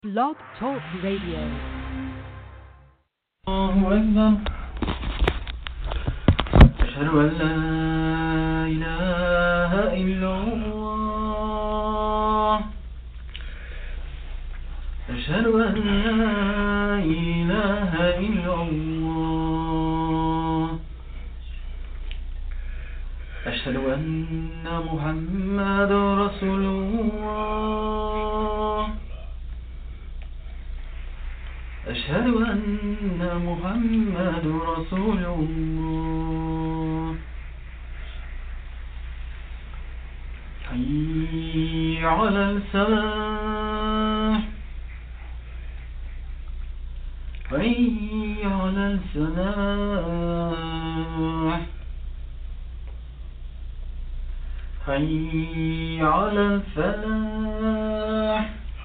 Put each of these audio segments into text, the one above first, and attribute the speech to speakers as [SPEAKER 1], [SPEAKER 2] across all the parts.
[SPEAKER 1] Blog Talk Radio.
[SPEAKER 2] الله أكبر أشهد أن لا إله إلا الله أشهد أن لا إله إلا الله أشهد أن محمد رسول الله أشهد أن محمد رسول الله حي على الفلاح حي على الفلاح حي على الفلاح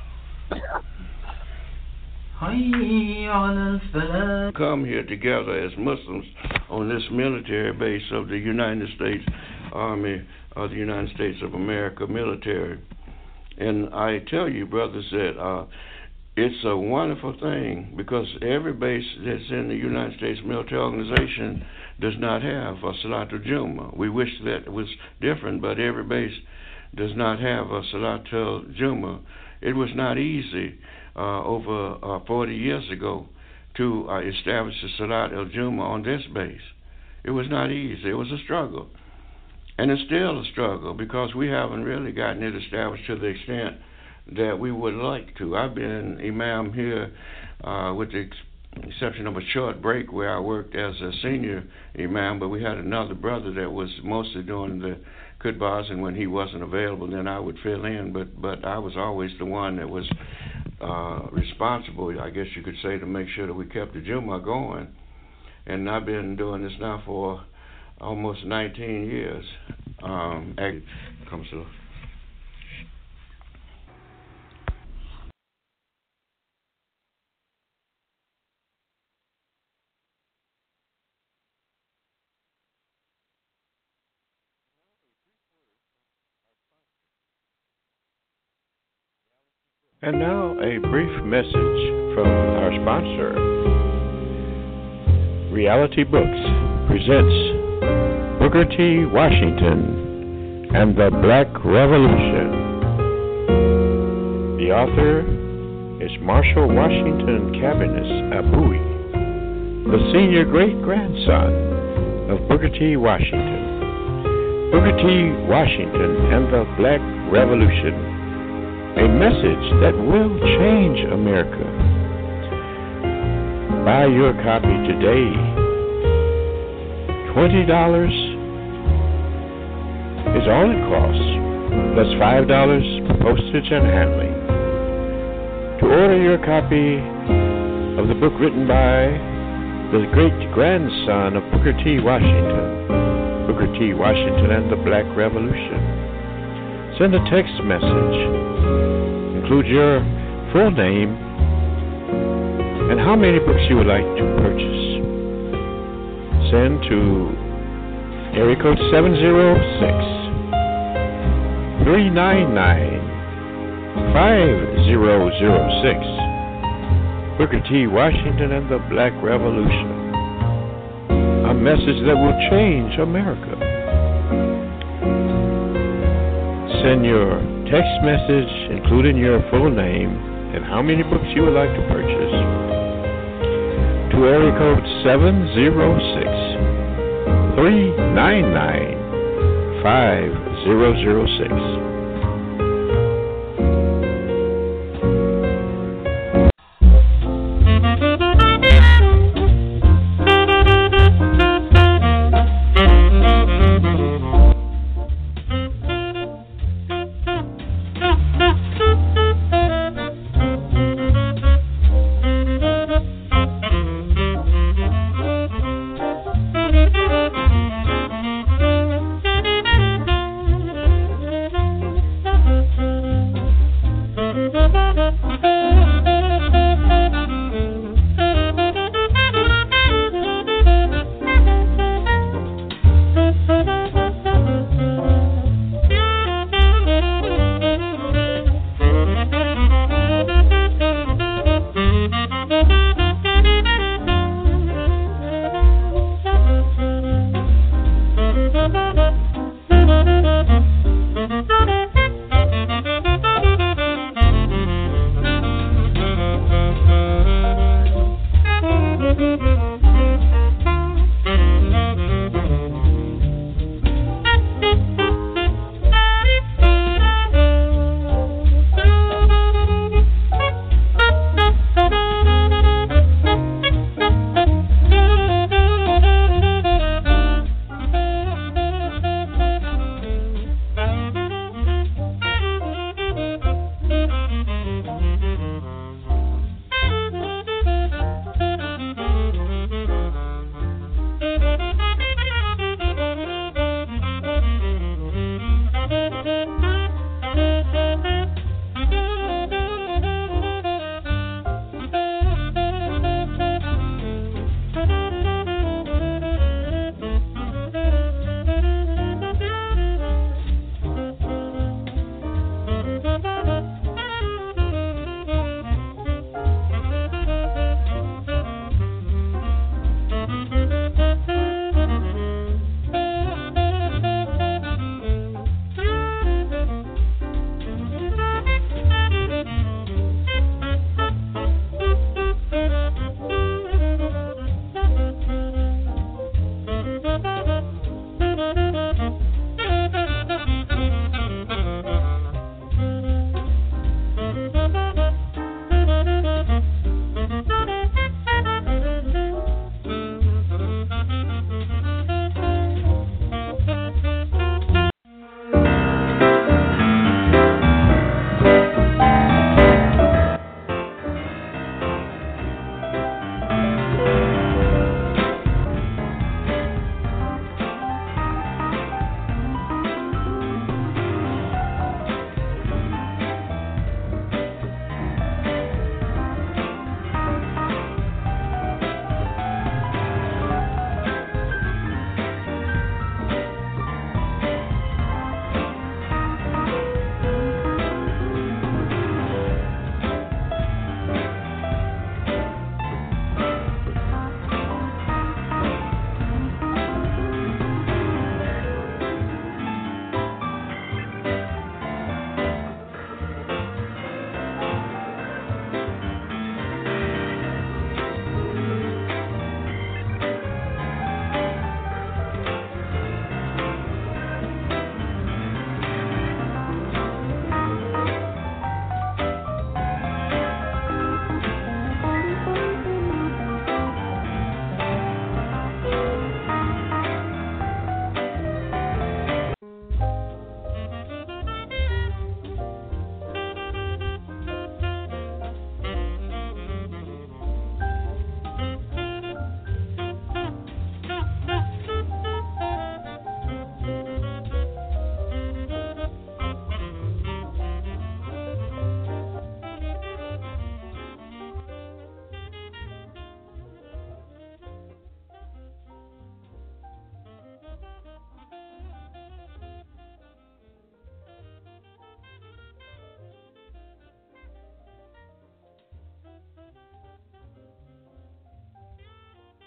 [SPEAKER 3] Come here together as Muslims on this military base of the United States Army of the United States of America military. And I tell you, brothers, that it's a wonderful thing because every base that's in the United States military organization does not have a Salatul Juma. We wish that it was different, but every base does not have a Salatul Juma. It was not easy over 40 years ago to establish the Salat al-Juma on this base. It was not easy. It was a struggle. And it's still a struggle because we haven't really gotten it established to the extent that we would like to. I've been imam here with the exception of a short break where I worked as a senior imam, but we had another brother that was mostly doing the khutbahs, and when he wasn't available, then I would fill in. But I was always the one that was responsible, I guess you could say, to make sure that we kept the Jummah going. And I've been doing this now for almost 19 years. Comes to
[SPEAKER 4] And now a brief message from our sponsor. Reality Books presents Booker T. Washington and the Black Revolution. The author is Marshall Washington Cabinets Abui, the senior great-grandson of Booker T. Washington. Booker T. Washington and the Black Revolution. A message that will change America. Buy your copy today. $20 is all it costs, plus $5 postage and handling. To order your copy of the book written by the great-grandson of Booker T. Washington, Booker T. Washington and the Black Revolution, send a text message. Include your full name and how many books you would like to purchase. Send to area code 706-399-5006. Booker T. Washington and the Black Revolution. A message that will change America. Send your text message, including your full name and how many books you would like to purchase, to area code 706-399-5006.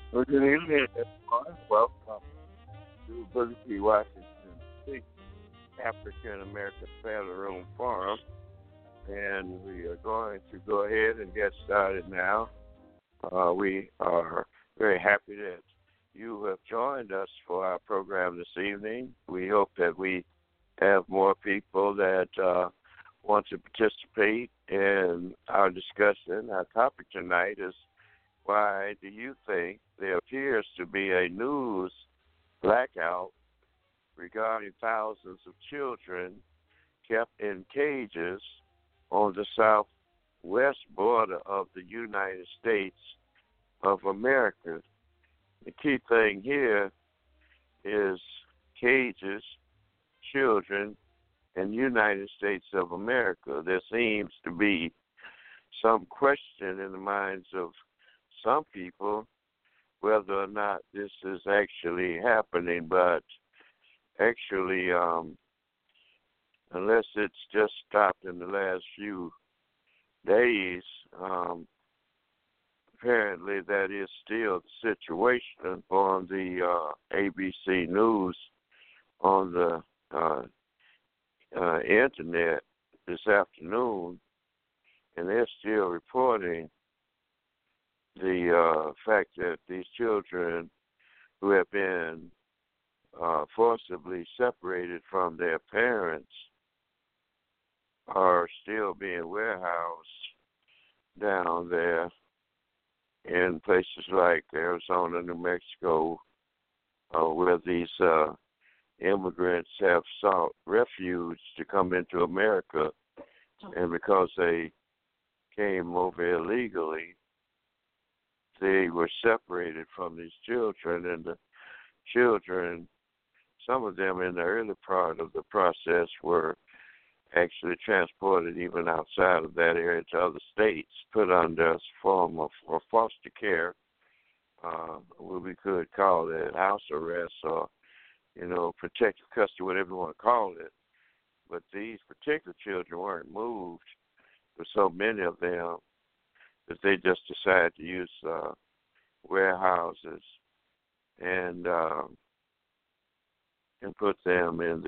[SPEAKER 5] Well, good evening, everyone. Welcome to Booker T. Washington, D.C. African American Family Room Forum. And we are going to go ahead and get started now. We are very happy that you have joined us for our program this evening. We hope that we have more people that want to participate in our discussion. Our topic tonight is, why do you think there appears to be a news blackout regarding thousands of children kept in cages on the southwest border of the United States of America? The key thing here is cages, children, and United States of America. There seems to be some question in the minds of some people whether or not this is actually happening, but actually, unless it's just stopped in the last few days, apparently that is still the situation on the ABC News on the internet this afternoon, and they're still reporting the fact that these children who have been forcibly separated from their parents are still being warehoused down there in places like Arizona, New Mexico, where these immigrants have sought refuge to come into America, and because they came over illegally, they were separated from these children, and the children, some of them in the early part of the process, were actually transported even outside of that area to other states, put under a form of foster care, what we could call it house arrest or, protective custody, whatever you want to call it. But these particular children weren't moved, for so many of them, that they just decided to use warehouses and put them in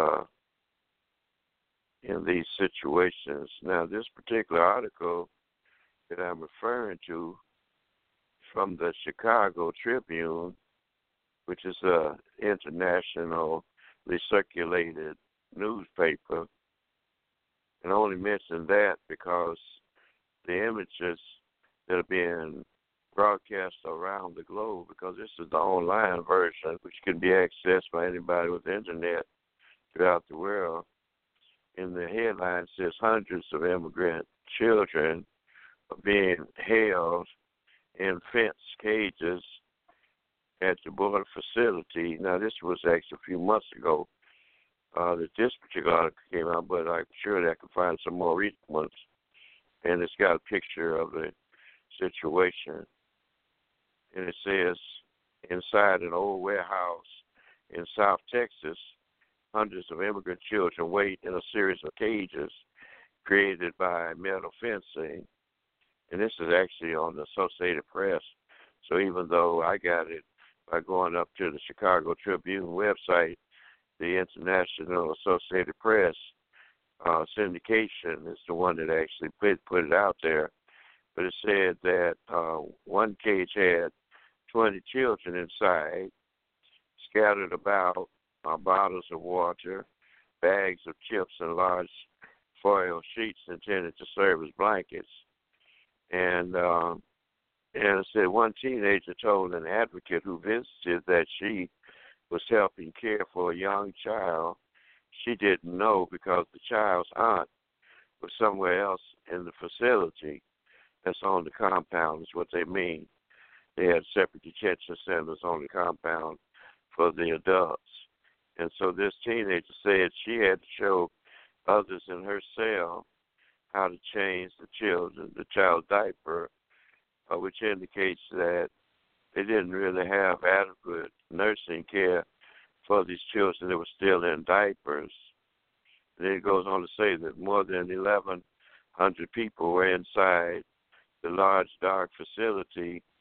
[SPEAKER 5] these situations. Now, this particular article that I'm referring to from the Chicago Tribune, which is an internationally circulated newspaper, and I only mention that because the images that are being broadcast around the globe, because this is the online version, which can be accessed by anybody with the internet throughout the world. In the headline, it says hundreds of immigrant children are being held in fenced cages at the border facility. Now, this was actually a few months ago that this particular article came out, but I'm sure that I can find some more recent ones. And it's got a picture of the situation. And it says, inside an old warehouse in South Texas, hundreds of immigrant children wait in a series of cages created by metal fencing. And this is actually on the Associated Press. So even though I got it by going up to the Chicago Tribune website, the International Associated Press syndication is the one that actually put it out there. But it said that one cage had 20 children inside, scattered about bottles of water, bags of chips, and large foil sheets intended to serve as blankets. And it said one teenager told an advocate who visited that she was helping care for a young child she didn't know because the child's aunt was somewhere else in the facility that's on the compound is what they mean. They had separate detention centers on the compound for the adults. And so this teenager said she had to show others in her cell how to change the child's diaper, which indicates that they didn't really have adequate nursing care for these children that were still in diapers. And then it goes on to say that more than 1,100 people were inside the large, dark facility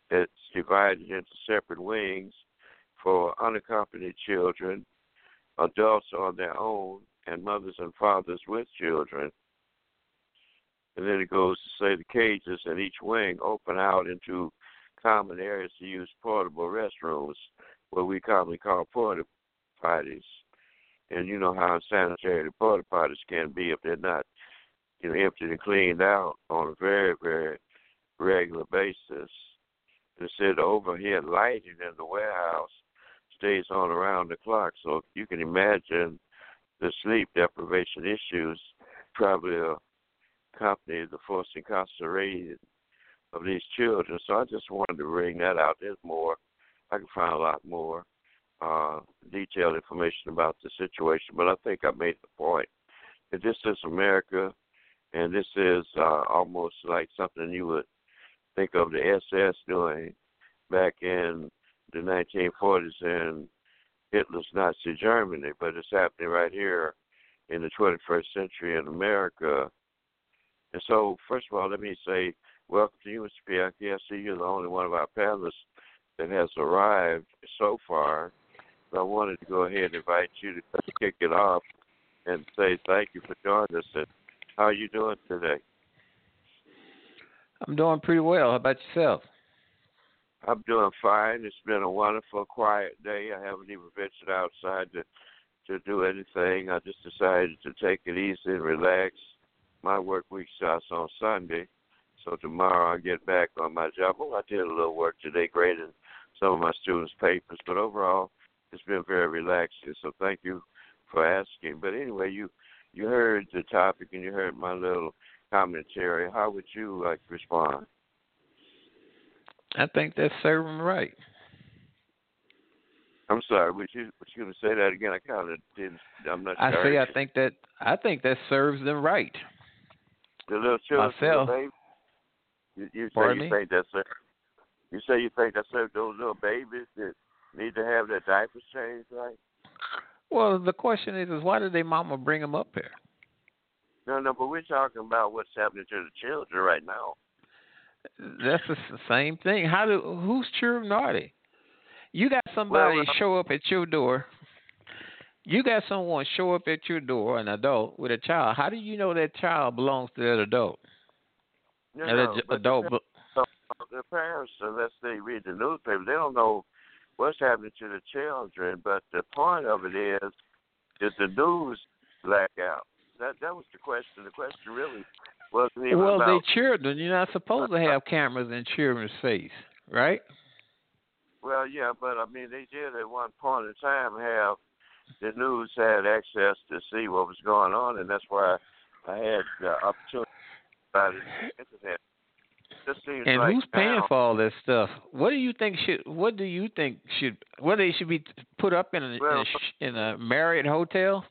[SPEAKER 5] It's divided into separate wings for unaccompanied children, adults on their own, and mothers and fathers with children. And then it goes to say the cages in each wing open out into common areas to use portable restrooms, what we commonly call porta potties. And you know how unsanitary the porta potties can be if they're not, emptied and cleaned out on a very, very regular basis. They said the overhead lighting in the warehouse stays on around the clock, so you can imagine the sleep deprivation issues probably accompany the forced incarceration of these children. So I just wanted to bring that out. There's more. I can find a lot more detailed information about the situation, but I think I made the point that this is America, and this is almost like something you would think of the SS doing back in the 1940s in Hitler's Nazi Germany, but it's happening right here in the 21st century in America. And so, first of all, let me say welcome to you, Mr. Pianki. I see you're the only one of our panelists that has arrived so far. So I wanted to go ahead and invite you to kick it off and say thank you for joining us. And how are you doing today?
[SPEAKER 6] I'm doing pretty well. How about yourself?
[SPEAKER 5] I'm doing fine. It's been a wonderful, quiet day. I haven't even ventured outside to do anything. I just decided to take it easy and relax. My work week starts on Sunday, so tomorrow I'll get back on my job. Oh, I did a little work today, grading some of my students' papers, but overall it's been very relaxing, so thank you for asking. But anyway, you heard the topic and you heard my little commentary. How would you like to respond?
[SPEAKER 6] I think that's serving right.
[SPEAKER 5] I'm sorry. Was you going to say that again? I kind of didn't. I'm not sure.
[SPEAKER 6] I think that serves them right.
[SPEAKER 5] The little children,
[SPEAKER 6] myself.
[SPEAKER 5] The baby. You
[SPEAKER 6] Pardon
[SPEAKER 5] say
[SPEAKER 6] me?
[SPEAKER 5] you think that's served. You say you think that served those little babies that need to have their diapers changed, right?
[SPEAKER 6] Well, the question is why did their mama bring them up here?
[SPEAKER 5] No, but we're talking about what's happening to the children right now.
[SPEAKER 6] That's the same thing. Whose children are they? You got somebody show up at your door. You got someone show up at your door, an adult with a child. How do you know that child belongs to that adult?
[SPEAKER 5] The parents, unless they read the newspaper, they don't know what's happening to the children. But the point of it is the news black out? That was the question. The question really wasn't even about...
[SPEAKER 6] Well, they children. You're not supposed to have cameras in children's face, right?
[SPEAKER 5] Well, yeah, but I mean, they did at one point in time have the news had access to see what was going on, and that's why I had the opportunity about it on the internet.
[SPEAKER 6] And like who's paying for all this stuff? What do you think should they should be put up in a Marriott hotel?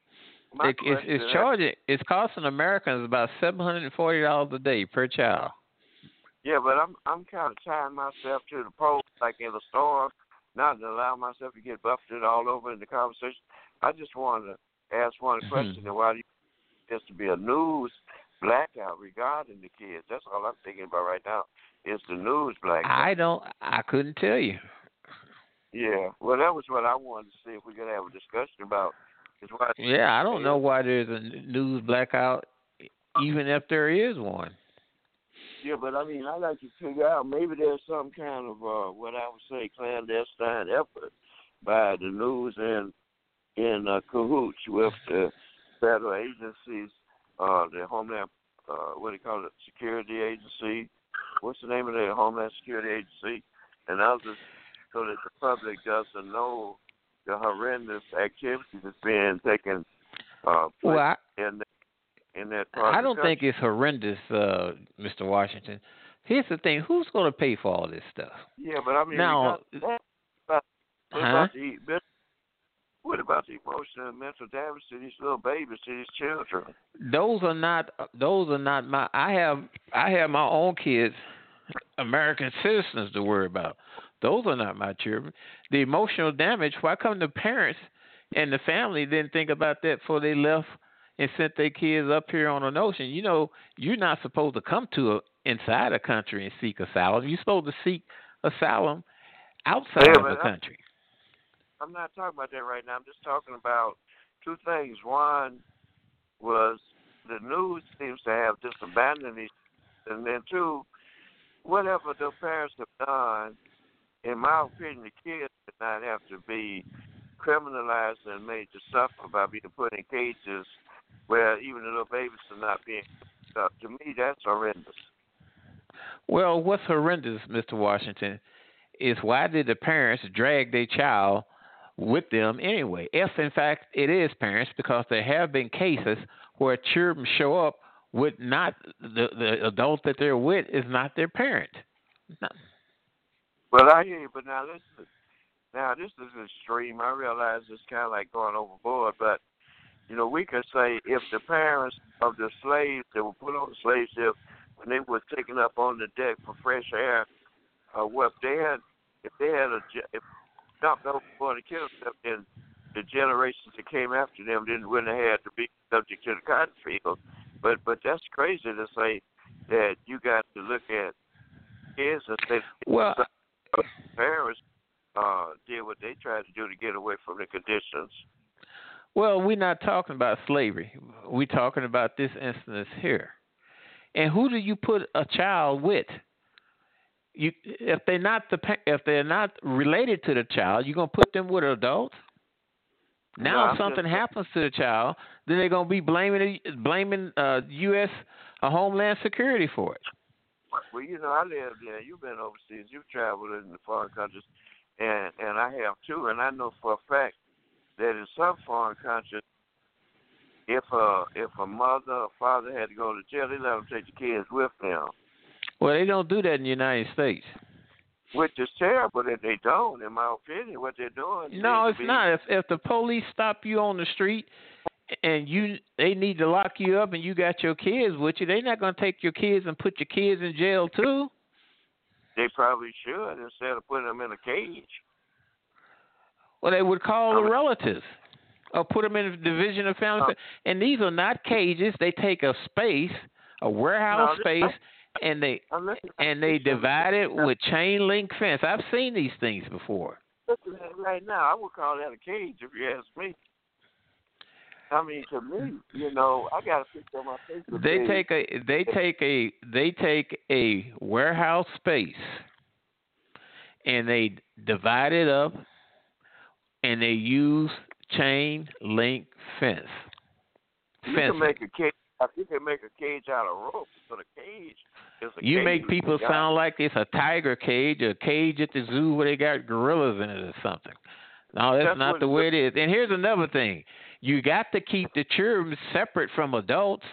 [SPEAKER 6] It's costing Americans about $740 a day per child.
[SPEAKER 5] Yeah, but I'm kind of tying myself to the pole, like in the storm, not to allow myself to get buffeted all over in the conversation. I just wanted to ask one question: and why do you think there to be a news blackout regarding the kids? That's all I'm thinking about right now. Is the news blackout?
[SPEAKER 6] I couldn't tell you.
[SPEAKER 5] Yeah, well, that was what I wanted to see if we could have a discussion about.
[SPEAKER 6] I don't know why there's a news blackout, even if there is one.
[SPEAKER 5] Yeah, but I mean, I like to figure out maybe there's some kind of what I would say clandestine effort by the news and in cahoots with the federal agencies, the Homeland, what do you call it, Security Agency. What's the name of the Homeland Security Agency? And others, so that the public doesn't know the horrendous activities that's being taken place in that part.
[SPEAKER 6] I don't think it's horrendous, Mr. Washington. Here's the thing: who's going to pay for all this stuff?
[SPEAKER 5] Yeah, but I mean,
[SPEAKER 6] now,
[SPEAKER 5] what about the emotional and mental damage to these little babies, to these children?
[SPEAKER 6] Those are not my. I have my own kids, American citizens, to worry about. Those are not my children. The emotional damage, why come the parents and the family didn't think about that before they left and sent their kids up here on an ocean? You know, you're not supposed to come inside a country and seek asylum. You're supposed to seek asylum outside of the country.
[SPEAKER 5] I'm not talking about that right now. I'm just talking about two things. One was the news seems to have just abandoned these, and then two, whatever the parents have done, in my opinion, the kids should not have to be criminalized and made to suffer by being put in cages where even the little babies are not being picked up. To me, that's horrendous.
[SPEAKER 6] Well, what's horrendous, Mr. Washington, is why did the parents drag their child with them anyway? If, in fact, it is parents, because there have been cases where children show up with not the adult that they're with is not their parent. No.
[SPEAKER 5] Well, I hear you, but now listen. Now, this is extreme. I realize it's kind of like going overboard, but, you know, we could say if the parents of the slaves that were put on the slave ship when they were taken up on the deck for fresh air, if they had dumped overboard and killed them, then the generations that came after them wouldn't have had to be subject to the cotton field. But that's crazy to say that you got to look at kids and say, well, parents did what they tried to do to get away from the conditions.
[SPEAKER 6] Well, we're not talking about slavery. We're talking about this instance here. And who do you put a child with? If they're not related to the child, you're gonna put them with adults. Now, if something happens to the child, then they're gonna be blaming U.S. Homeland Security for it.
[SPEAKER 5] Well, you know, I lived there. You've been overseas. You've traveled in the foreign countries, and I have too. And I know for a fact that in some foreign countries, if a mother or father had to go to jail, they let them take the kids with them.
[SPEAKER 6] Well, they don't do that in the United States.
[SPEAKER 5] Which is terrible that they don't, in my opinion. What they're doing.
[SPEAKER 6] No, it's not. If the police stop you on the street and they need to lock you up and you got your kids with you, they're not going to take your kids and put your kids in jail too.
[SPEAKER 5] They probably should, instead of putting them in a cage.
[SPEAKER 6] Well, they would call the relatives or put them in a division of family. And these are not cages. They take a space, a warehouse space, and they divide it with chain link fence. I've seen these things before.
[SPEAKER 5] Listen, right now, I would call that a cage if you ask me. I mean, to me, you know, I got a picture on my Facebook. They take a warehouse space and they divide it up and they use chain link fence. You can make a cage. You can make a cage out of rope, but a cage is a cage.
[SPEAKER 6] You make people sound like it's a tiger cage, or a cage at the zoo where they got gorillas in it or something. No, that's not the way it is. And here's another thing. You got to keep the children separate from adults.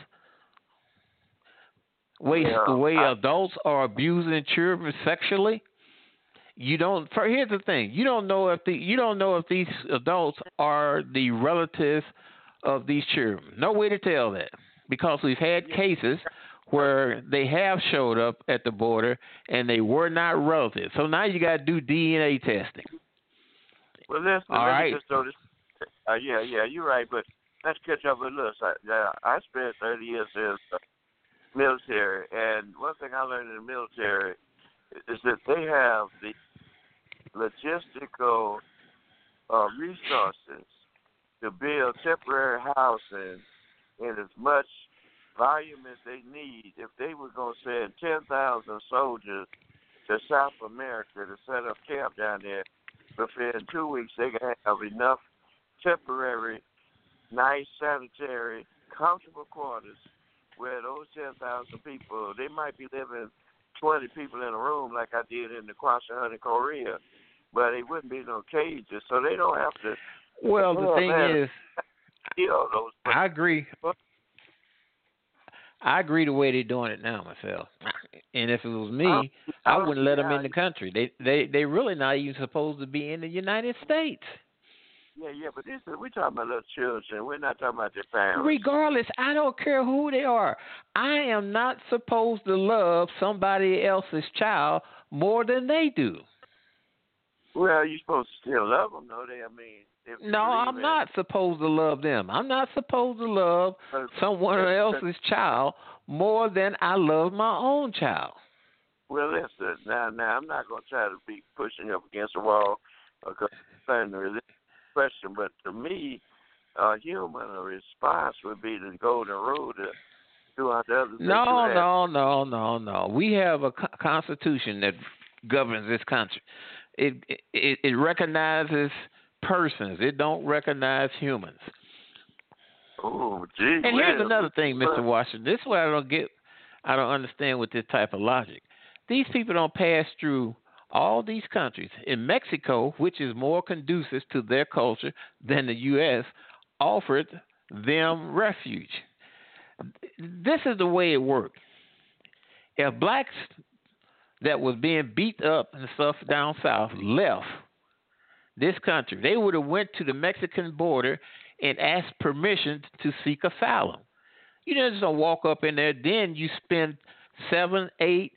[SPEAKER 6] The way adults are abusing children sexually. You don't. Here's the thing. You don't know if these adults are the relatives of these children. No way to tell that, because we've had cases where they have showed up at the border and they were not relatives. So now you got to do DNA testing.
[SPEAKER 5] Well, listen.
[SPEAKER 6] All right.
[SPEAKER 5] Just throw this. Yeah, you're right. But let's catch up with this. I spent 30 years in the military, and one thing I learned in the military is that they have the logistical resources to build temporary housing in as much volume as they need. If they were going to send 10,000 soldiers to South America to set up camp down there, within 2 weeks they can have enough temporary, nice, sanitary, comfortable quarters where those 10,000 people, they might be living 20 people in a room like I did in the Kwashiorkor in Korea, but they wouldn't be no cages, so they don't have to.
[SPEAKER 6] Well, the thing is,
[SPEAKER 5] those
[SPEAKER 6] I agree. I agree the way they're doing it now myself. And if it was me, I wouldn't let them in the country. They really not even supposed to be in the United States.
[SPEAKER 5] Yeah, but we're talking about little children. We're not talking about their parents.
[SPEAKER 6] Regardless, I don't care who they are. I am not supposed to love somebody else's child more than they do.
[SPEAKER 5] Well, you're supposed to still love them, though. No,
[SPEAKER 6] I'm not supposed to love them. I'm not supposed to love someone else's child more than I love my own child.
[SPEAKER 5] Well, listen, now I'm not going to try to be pushing up against the wall concerning the religious question, but to me, a human response would be the golden rule to do unto others.
[SPEAKER 6] No. We have a constitution that governs this country. It recognizes persons. It don't recognize humans.
[SPEAKER 5] Oh, gee.
[SPEAKER 6] And here's another thing, Mr. Washington. This is what I don't understand with this type of logic. These people don't pass through all these countries. In Mexico, which is more conducive to their culture than the U.S., offered them refuge. This is the way it worked. If blacks that was being beat up and stuff down south left this country, they would have went to the Mexican border and asked permission to seek asylum. You just don't walk up in there. Then you spend 7, 8,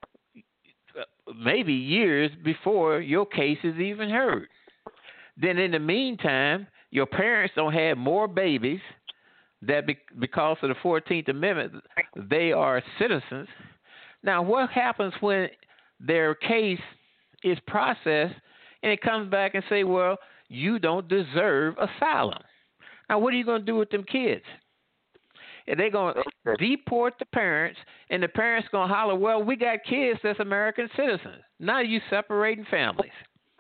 [SPEAKER 6] maybe years before your case is even heard. Then in the meantime, your parents don't have more babies that because of the 14th Amendment, they are citizens. Now, what happens when their case is processed and it comes back and say, well, you don't deserve asylum? Now, what are you going to do with them kids? And they're going to deport the parents, and the parents going to holler, well, we got kids that's American citizens. Now you separating families.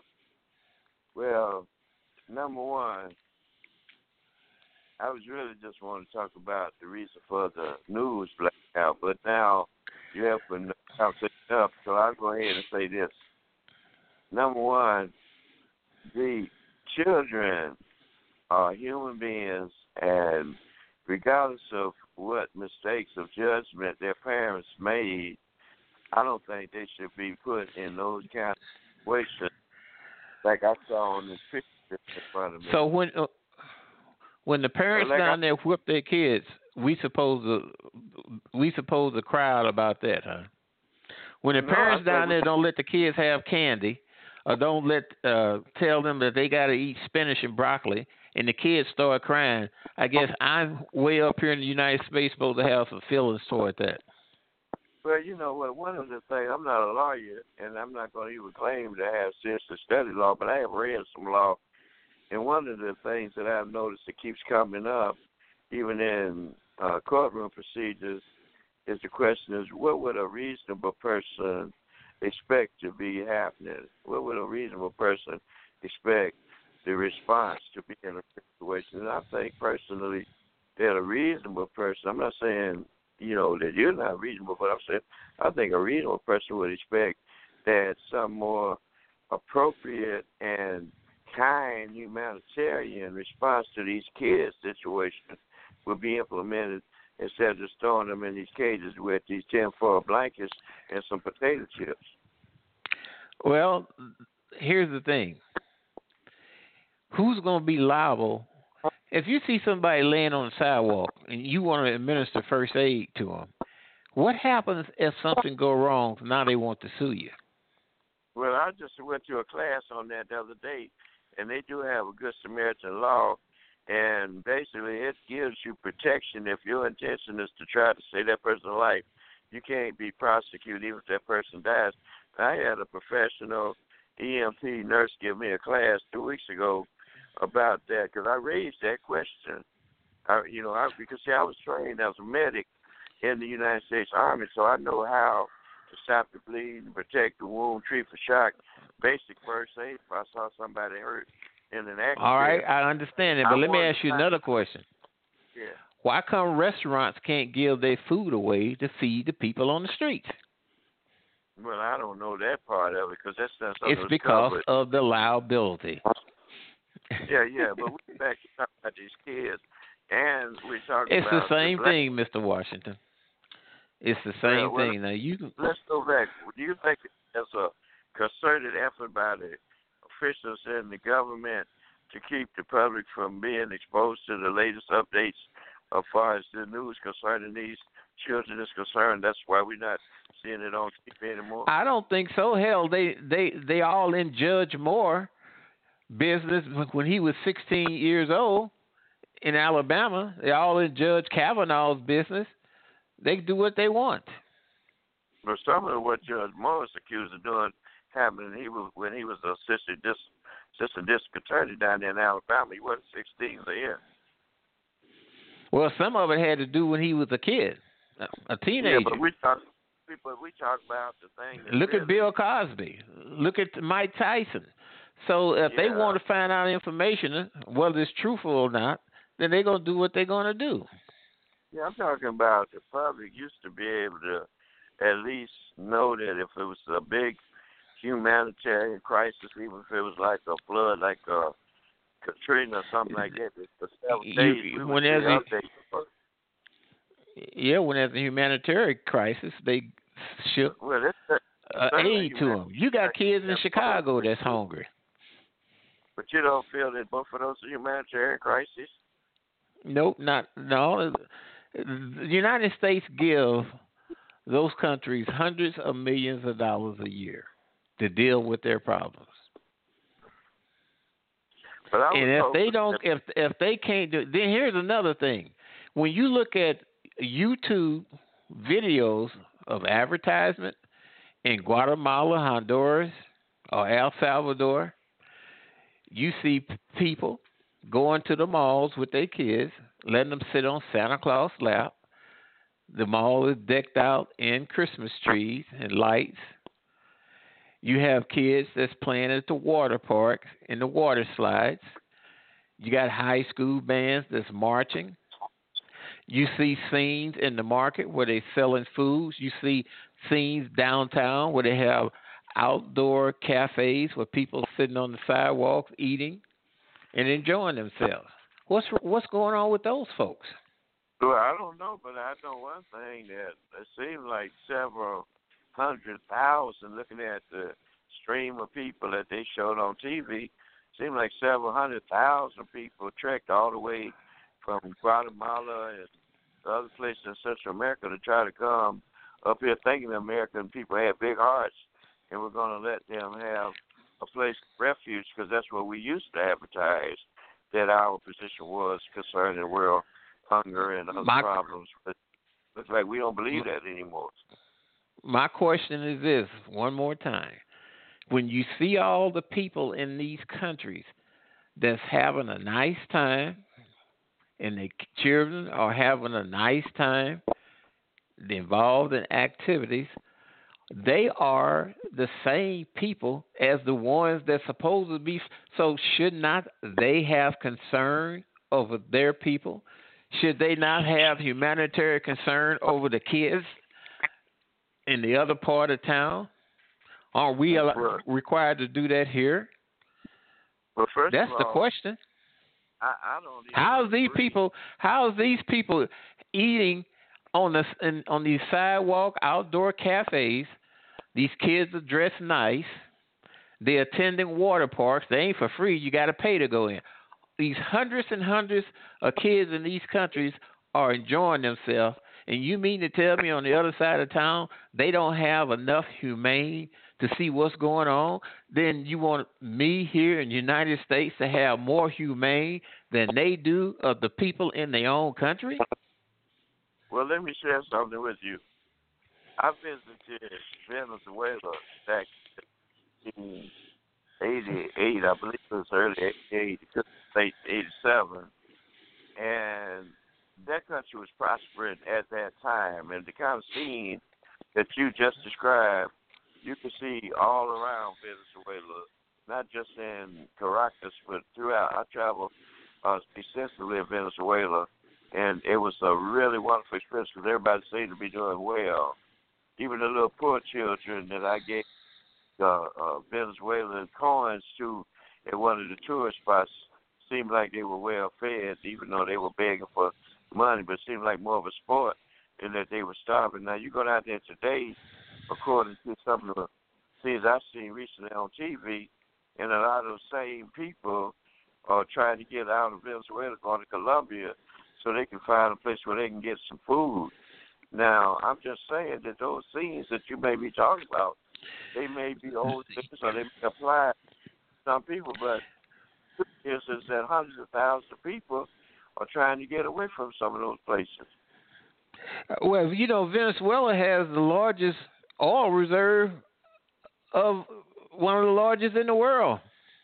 [SPEAKER 5] Well, number one, I was really just wanting to talk about the reason for the news blackout, but now you have to conversation up, so I'll go ahead and say this. Number one, the children are human beings, and regardless of what mistakes of judgment their parents made, I don't think they should be put in those kind of situations like I saw on this picture in front of me.
[SPEAKER 6] So when the parents down there whip their kids, we supposed to cry out about that, huh? When the parents down there don't let the kids have candy, or don't tell them that they got to eat spinach and broccoli, and the kids start crying, I guess I'm way up here in the United States supposed to have some feelings toward that.
[SPEAKER 5] Well, you know what? One of the things, I'm not a lawyer, and I'm not going to even claim to have seriously studied law, but I have read some law. And one of the things that I've noticed that keeps coming up, even in courtroom procedures, is the question is, what would a reasonable person expect to be happening? What would a reasonable person expect the response to be in a situation? And I think personally that a reasonable person, I'm not saying, that you're not reasonable, but I'm saying I think a reasonable person would expect that some more appropriate and kind humanitarian response to these kids' situations would be implemented instead of just throwing them in these cages with these tinfoil blankets and some potato chips. Well,
[SPEAKER 6] here's the thing. Who's going to be liable? If you see somebody laying on the sidewalk and you want to administer first aid to them, what happens if something goes wrong? Now they want to sue you.
[SPEAKER 5] Well, I just went to a class on that the other day, and they do have a Good Samaritan law, and basically it gives you protection if your intention is to try to save that person's life. You can't be prosecuted even if that person dies. I had a professional EMT nurse give me a class 2 weeks ago about that because I raised that question. Because I was trained as a medic in the United States Army, so I know how to stop the bleeding, protect the wound, treat for shock, basic first aid if I saw somebody hurt in an accident.
[SPEAKER 6] All right, I understand it, but let me ask you another question.
[SPEAKER 5] Yeah.
[SPEAKER 6] Why come restaurants can't give their food away to feed the people on the streets?
[SPEAKER 5] Well, I don't know that part of it because that's not something.
[SPEAKER 6] It's because of the liability.
[SPEAKER 5] Yeah, but we're back to talk about these kids, and we're talking about...
[SPEAKER 6] It's the same thing, Mr. Washington. It's the same thing. Now
[SPEAKER 5] let's go back. Do you think there's a concerted effort by the officials in the government to keep the public from being exposed to the latest updates as far as the news concerning these children is concerned? That's why we're not seeing it on TV anymore.
[SPEAKER 6] I don't think so. Hell, they all in Judge Moore business when he was 16 years old in Alabama. They all in Judge Kavanaugh's business. They do what they want.
[SPEAKER 5] But some of what Judge Morris accused of doing happened when he was assistant district attorney down there in Alabama. He wasn't 16 a year.
[SPEAKER 6] Well, some of it had to do when he was a kid, a teenager.
[SPEAKER 5] Yeah, but we talk about the thing.
[SPEAKER 6] Look at Bill Cosby. Look at Mike Tyson. So if they want to find out information, whether it's truthful or not, then they're going to do what they're going to do.
[SPEAKER 5] Yeah, I'm talking about the public used to be able to at least know that if it was a big humanitarian crisis, even if it was like a flood, like Katrina or something like that, for 7 days, when there's
[SPEAKER 6] a humanitarian crisis, they ship aid to them. You got kids in Chicago that's hungry.
[SPEAKER 5] But you don't feel that both of those are humanitarian crises?
[SPEAKER 6] Nope, no. The United States give those countries hundreds of millions of dollars a year to deal with their problems. And if they don't, if they can't do, then here's another thing. When you look at YouTube videos of advertisement in Guatemala, Honduras, or El Salvador, you see people going to the malls with their kids, letting them sit on Santa Claus' lap. The mall is decked out in Christmas trees and lights. You have kids that's playing at the water park in the water slides. You got high school bands that's marching. You see scenes in the market where they're selling foods. You see scenes downtown where they have outdoor cafes where people are sitting on the sidewalks eating and enjoying themselves. What's going on with those folks?
[SPEAKER 5] Well, I don't know, but I know one thing that it seemed like several 100,000, looking at the stream of people that they showed on TV, seemed like several 100,000 people trekked all the way from Guatemala and other places in Central America to try to come up here thinking the American people had big hearts and we're going to let them have a place of refuge because that's what we used to advertise that our position was concerning world hunger and other problems. But it looks like we don't believe that anymore.
[SPEAKER 6] My question is this, one more time. When you see all the people in these countries that's having a nice time and the children are having a nice time, they're involved in activities, they are the same people as the ones that's supposed to be. So should not they have concern over their people? Should they not have humanitarian concern over the kids in the other part of town? Are we required to do that here?
[SPEAKER 5] Well, first
[SPEAKER 6] that's
[SPEAKER 5] of all,
[SPEAKER 6] the question.
[SPEAKER 5] I don't even
[SPEAKER 6] How's these people eating on these sidewalk outdoor cafes? These kids are dressed nice. They're attending water parks. They ain't for free. You got to pay to go in. These hundreds and hundreds of kids in these countries are enjoying themselves, and you mean to tell me on the other side of town they don't have enough humane to see what's going on? Then you want me here in the United States to have more humane than they do of the people in their own country?
[SPEAKER 5] Well, let me share something with you. I visited Venezuela back in 88, I believe it was early 88, late 87, and that country was prospering at that time, and the kind of scene that you just described, you can see all around Venezuela, not just in Caracas, but throughout. I traveled extensively in Venezuela, and it was a really wonderful experience because everybody seemed to be doing well. Even the little poor children that I gave Venezuelan coins to at one of the tourist spots seemed like they were well fed, even though they were begging for money, but it seemed like more of a sport in that they were starving. Now, you go out there today, according to some of the things I've seen recently on TV, and a lot of those same people are trying to get out of Venezuela, going to Colombia, so they can find a place where they can get some food. Now, I'm just saying that those scenes that you may be talking about, they may be old things or they may apply to some people, but the truth is that hundreds of thousands of people are trying to get away from some of those places.
[SPEAKER 6] Well, Venezuela has the largest oil reserve of one of the largest in the world.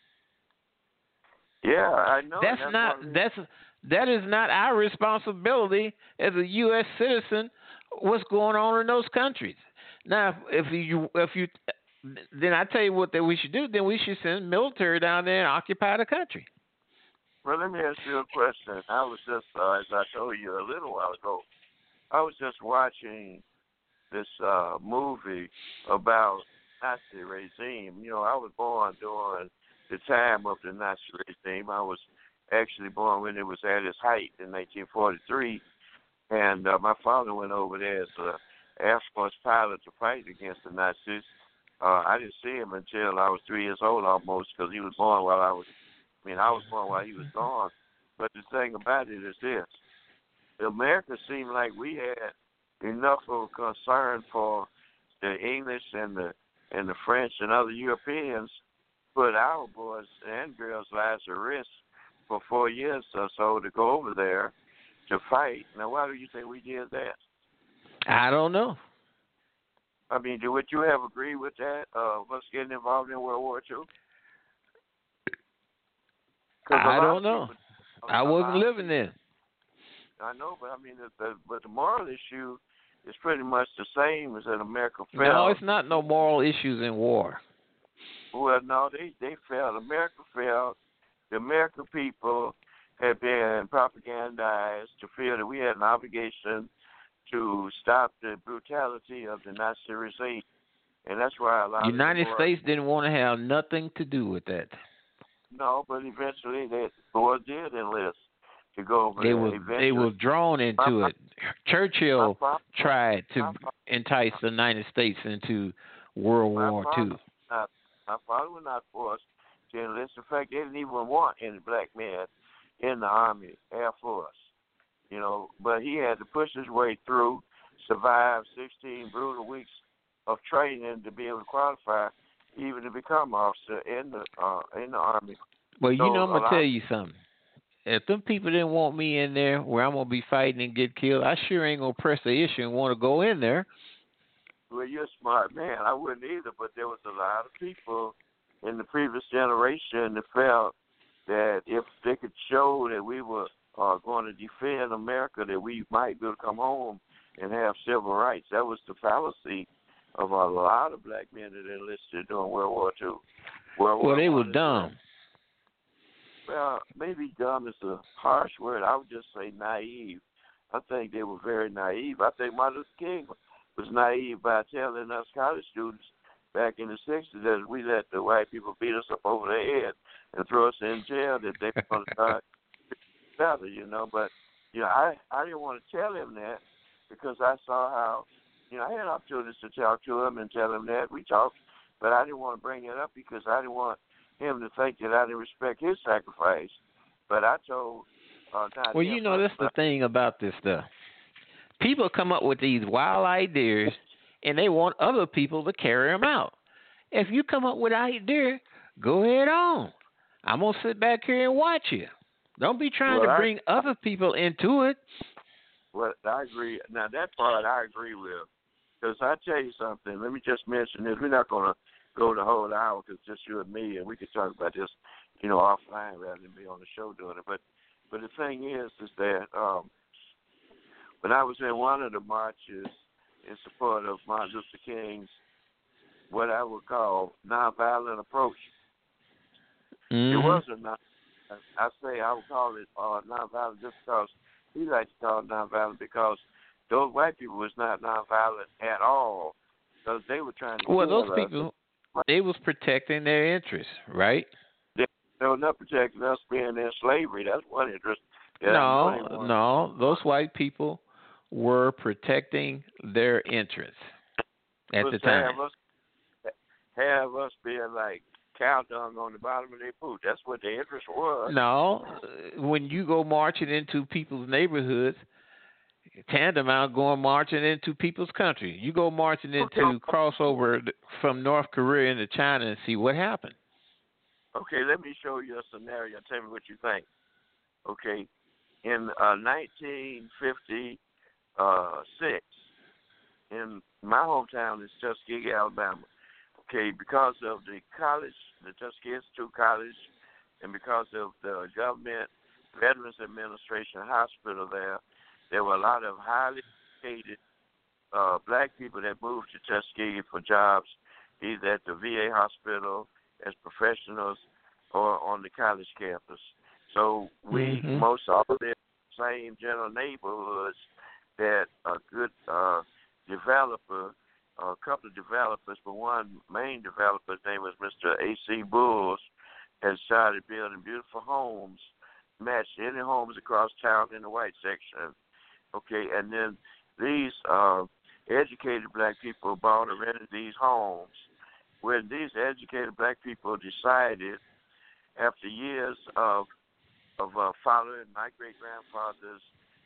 [SPEAKER 5] Yeah, I know.
[SPEAKER 6] That is not our responsibility as a U.S. citizen. What's going on in those countries? Now, if you, then I tell you what that we should do. Then we should send military down there and occupy the country.
[SPEAKER 5] Well, let me ask you a question. I was just, as I told you a little while ago, I was just watching this movie about Nazi regime. You know, I was born during the time of the Nazi regime. I was actually born when it was at its height in 1943, and my father went over there as an Air Force pilot to fight against the Nazis. I didn't see him until I was 3 years old almost, because he was born while I was born while he was gone. But the thing about it is this: America seemed like we had enough of a concern for the English and the French and other Europeans, put our boys and girls' lives at risk for 4 years or so to go over there to fight. Now, why do you think we did that?
[SPEAKER 6] I don't know.
[SPEAKER 5] I mean, would you have agreed with that? Us getting involved in World War II?
[SPEAKER 6] I don't know. I wasn't living then.
[SPEAKER 5] I know, but I mean, but the moral issue is pretty much the same as that America failed.
[SPEAKER 6] No, it's not no moral issues in war.
[SPEAKER 5] Well, no, they failed. America failed. The American people had been propagandized to feel that we had an obligation to stop the brutality of the Nazi regime, and that's why a lot
[SPEAKER 6] of the United States
[SPEAKER 5] boys
[SPEAKER 6] didn't want to have nothing to do with that.
[SPEAKER 5] No, but eventually the boys did enlist to go over there.
[SPEAKER 6] They were drawn into it. Churchill tried to entice the United States into World War II.
[SPEAKER 5] My father was not forced to enlist. In fact, they didn't even want any black men in the Army, Air Force. You know, but he had to push his way through, survive 16 brutal weeks of training to be able to qualify, even to become officer in the Army.
[SPEAKER 6] Well, you know, I'm gonna tell you something. If them people didn't want me in there where I'm gonna be fighting and get killed, I sure ain't gonna press the issue and want to go in there.
[SPEAKER 5] Well, you're a smart man. I wouldn't either, but there was a lot of people in the previous generation that felt that if they could show that we were going to defend America, that we might be able to come home and have civil rights. That was the fallacy of a lot of black men that enlisted during World War II.
[SPEAKER 6] Well, they were dumb.
[SPEAKER 5] Well, maybe dumb is a harsh word. I would just say naive. I think they were very naive. I think Martin Luther King was naive by telling us college students back in the 60s that we let the white people beat us up over the head and throw us in jail, that they were going to start better, you know. But, you know, I didn't want to tell him that because I saw how, you know, I had opportunities to talk to him and tell him that. We talked, but I didn't want to bring it up because I didn't want him to think that I didn't respect his sacrifice. But I told
[SPEAKER 6] well, you know, that's the thing about this stuff. People come up with these wild ideas, and they want other people to carry them out. If you come up with an idea, go ahead on. I'm going to sit back here and watch you. Don't be trying to bring other people into it.
[SPEAKER 5] Well, I agree. Now, that part I agree with. Because I tell you something. Let me just mention this. We're not going to go the whole hour because it's just you and me, and we can talk about this, you know, offline rather than be on the show doing it. But the thing is that when I was in one of the marches in support of Martin Luther King's what I would call nonviolent approach, it wasn't. I would call it nonviolent just because he likes to call it nonviolent because those white people was not nonviolent at all because they were trying to.
[SPEAKER 6] Well, those people, they was protecting their interests, right?
[SPEAKER 5] They were not protecting us being in slavery. That's one interest.
[SPEAKER 6] No, those white people were protecting their interests at the time.
[SPEAKER 5] Have us being like cow dung on the bottom of their boot. That's what their interest was.
[SPEAKER 6] No, when you go marching into people's neighborhoods, tantamount going marching into people's country. You go marching into crossover from North Korea into China and see what happened.
[SPEAKER 5] Okay, let me show you a scenario. Tell me what you think. Okay, in 1956, in my hometown is Tuskegee, Alabama. Okay, because of the college, the Tuskegee Institute College, and because of the government Veterans Administration hospital there were a lot of highly educated black people that moved to Tuskegee for jobs, either at the VA hospital as professionals or on the college campus. So we most all live in the same general neighborhoods that a good developer, a couple of developers, but one main developer's name was Mr. A.C. Bulls, has started building beautiful homes, matched any homes across town in the white section. Okay, and then these educated black people bought and rented these homes. When these educated black people decided, after years of following my great-grandfather's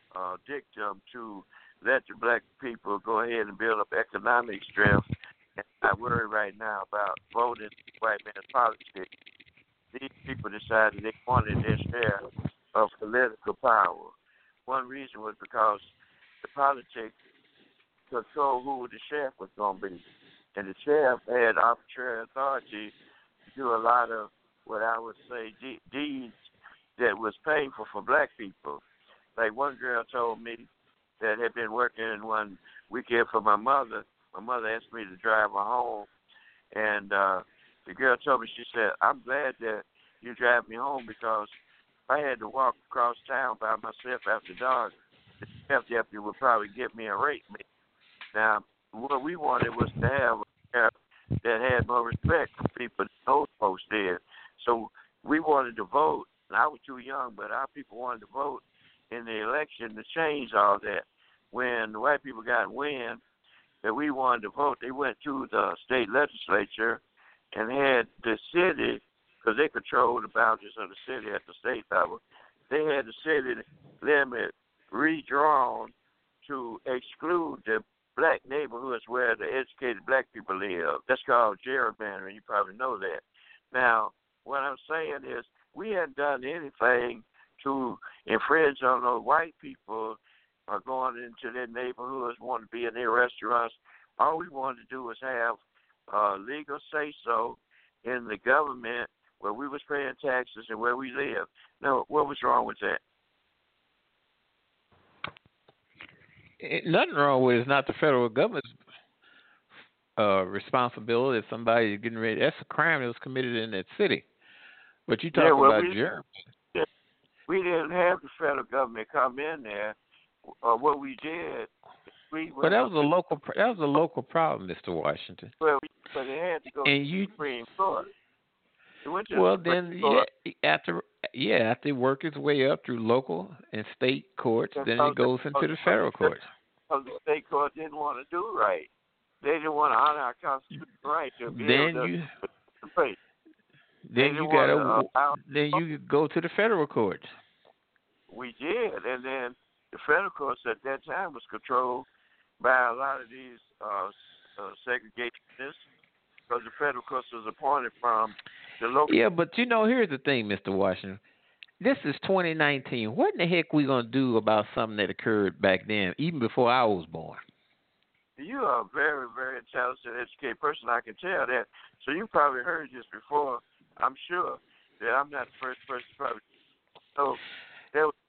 [SPEAKER 5] dictum to let the black people go ahead and build up economic strength, and I worry right now about voting white man's politics, these people decided they wanted their share of political power. One reason was because the politics controlled who the sheriff was going to be. And the sheriff had arbitrary authority to do a lot of what I would say deeds that was painful for black people. Like one girl told me that had been working one weekend for my mother. My mother asked me to drive her home. And the girl told me, she said, I'm glad that you drive me home because if I had to walk across town by myself after dark, the sheriff deputy would probably get me and rape me. Now, what we wanted was to have a sheriff that had more respect for people than those folks did. So we wanted to vote, and I was too young, but our people wanted to vote in the election to change all that. When the white people got wind that we wanted to vote, they went to the state legislature and had the city, because they control the boundaries of the city at the state level, they had the city limit redrawn to exclude the black neighborhoods where the educated black people live. That's called gerrymandering. You probably know that. Now, what I'm saying is we hadn't done anything to infringe on those white people going into their neighborhoods, wanting to be in their restaurants. All we wanted to do was have legal say-so in the government where we was paying taxes and where we live. Now, what was wrong with that?
[SPEAKER 6] Nothing wrong with it. It's not the federal government's responsibility if somebody is getting ready. That's a crime that was committed in that city. But you talking about germs.
[SPEAKER 5] We didn't have the federal government come in there. What we did,
[SPEAKER 6] but that was a local problem, Mr. Washington.
[SPEAKER 5] Well, but it had to go to the Supreme Court.
[SPEAKER 6] After it worked its way up through local and state courts, then it goes into the federal courts.
[SPEAKER 5] Because the state court didn't want to do right. They didn't want to honor our constitutional right to be able to pay.
[SPEAKER 6] Then you go to the federal courts.
[SPEAKER 5] We did, and then the federal courts at that time was controlled by a lot of these segregationists, because the federal courts was appointed from the local.
[SPEAKER 6] Yeah, but here's the thing, Mr. Washington. This is 2019. What in the heck we gonna do about something that occurred back then, even before I was born?
[SPEAKER 5] You are a very, very intelligent, educated person. I can tell that. So you probably heard this before. I'm sure that I'm not the first person probably. So there was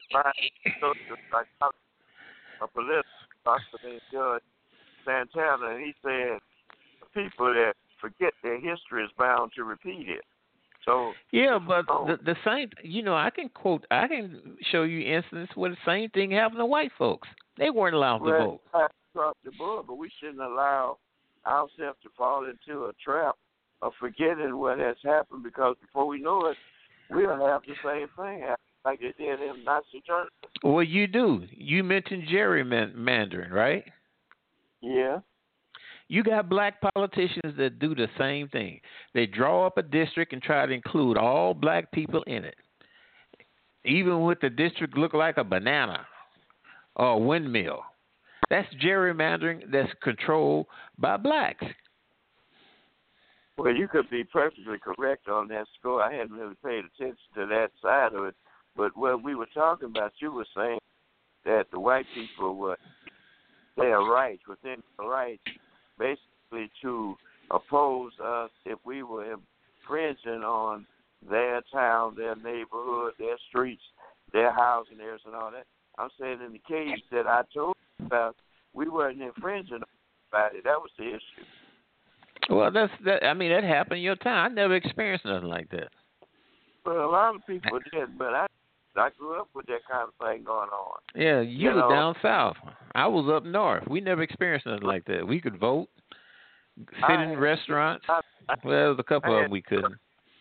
[SPEAKER 5] a political doctor named Judge Santana, and he said people that forget their history is bound to repeat it. So
[SPEAKER 6] yeah, but the same, I can show you instances where the same thing happened to white folks. They weren't allowed to vote.
[SPEAKER 5] Across the board, but we shouldn't allow ourselves to fall into a trap of forgetting what has happened, because before we know it, we'll have the same thing happen like it did in Nazi Germany.
[SPEAKER 6] Well, you do. You mentioned gerrymandering, right?
[SPEAKER 5] Yeah.
[SPEAKER 6] You got black politicians that do the same thing. They draw up a district and try to include all black people in it, even with the district look like a banana or a windmill. That's gerrymandering that's controlled by blacks.
[SPEAKER 5] Well, you could be perfectly correct on that score. I hadn't really paid attention to that side of it. But what we were talking about, you were saying that the white people were their rights, within their rights, basically to oppose us if we were infringing on their town, their neighborhood, their streets, their housing areas and all that. I'm saying in the case that I told you about, we weren't infringing on anybody. That was the issue.
[SPEAKER 6] Well, that happened in your time. I never experienced nothing like that.
[SPEAKER 5] Well, a lot of people did, but I grew up with that kind of thing going on.
[SPEAKER 6] Yeah, you were down south. I was up north. We never experienced nothing like that. We could vote, sit in restaurants. Well, there was a couple of them we couldn't.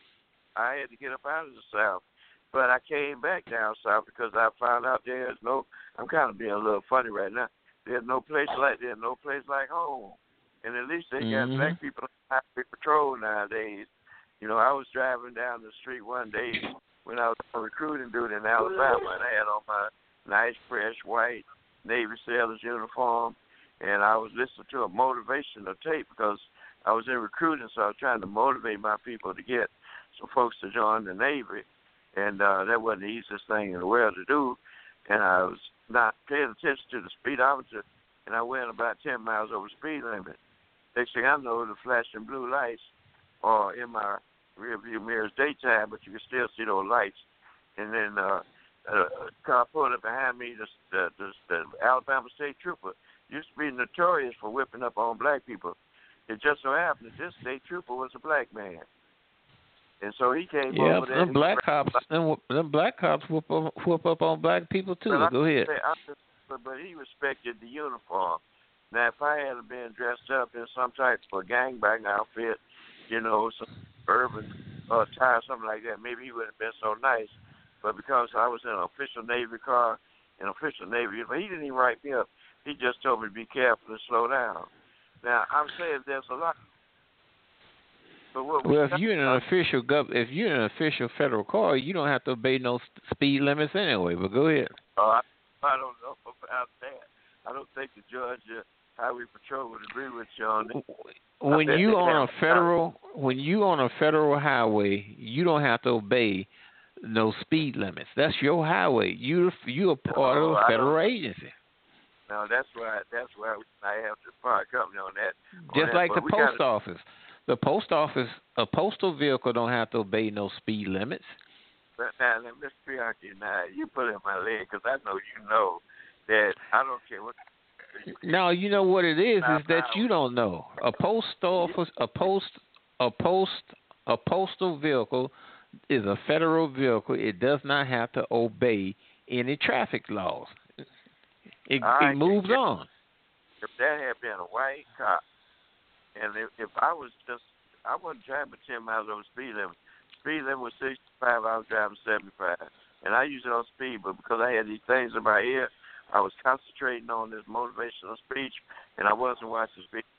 [SPEAKER 5] I had to get up out of the South. But I came back down south because I found out there's no, I'm kind of being a little funny right now, there's no place like home. And at least they got black people on highway patrol nowadays. You know, I was driving down the street one day when I was on recruiting duty in Alabama, and I had on my nice, fresh, white Navy sailor's uniform, and I was listening to a motivational tape because I was in recruiting, so I was trying to motivate my people to get some folks to join the Navy. And that wasn't the easiest thing in the world to do. And I was not paying attention to the speedometer, and I went about 10 miles over speed limit. Next thing I know, the flashing blue lights are in my rearview mirrors daytime, but you can still see those lights. And then a car pulled up behind me, the Alabama State Trooper. Used to be notorious for whipping up on black people. It just so happened that this state trooper was a black man. And so he came over there.
[SPEAKER 6] Them black cops whoop up on black people too. Go ahead.
[SPEAKER 5] But he respected the uniform. Now, if I had been dressed up in some type of gangbang outfit, you know, some urban attire, something like that, maybe he wouldn't have been so nice. But because I was in an official Navy car, but he didn't even write me up. He just told me to be careful and slow down. Now, I'm saying there's a lot.
[SPEAKER 6] Well, if you're in an official federal car, you don't have to obey no speed limits anyway. But go ahead.
[SPEAKER 5] I don't know about that. I don't think the Georgia Highway Patrol would agree with you on that. When you on a federal highway, you don't have to obey no speed limits. That's your highway. You're a part of a federal agency. No, that's why I have to fire company on that.
[SPEAKER 6] Just like the post office. The post office, a postal vehicle don't have to obey no speed limits.
[SPEAKER 5] But now, Mr. Bianchi, you put in my leg because I know you know that I don't care what.
[SPEAKER 6] No, you know what it is that you don't know. A postal vehicle is a federal vehicle. It does not have to obey any traffic laws. It moves on.
[SPEAKER 5] If that had been a white cop, and if I wasn't driving 10 miles over speed limit. Speed limit was 65, I was driving 75. And I usually don't speed, but because I had these things in my ear, I was concentrating on this motivational speech, and I wasn't watching speech.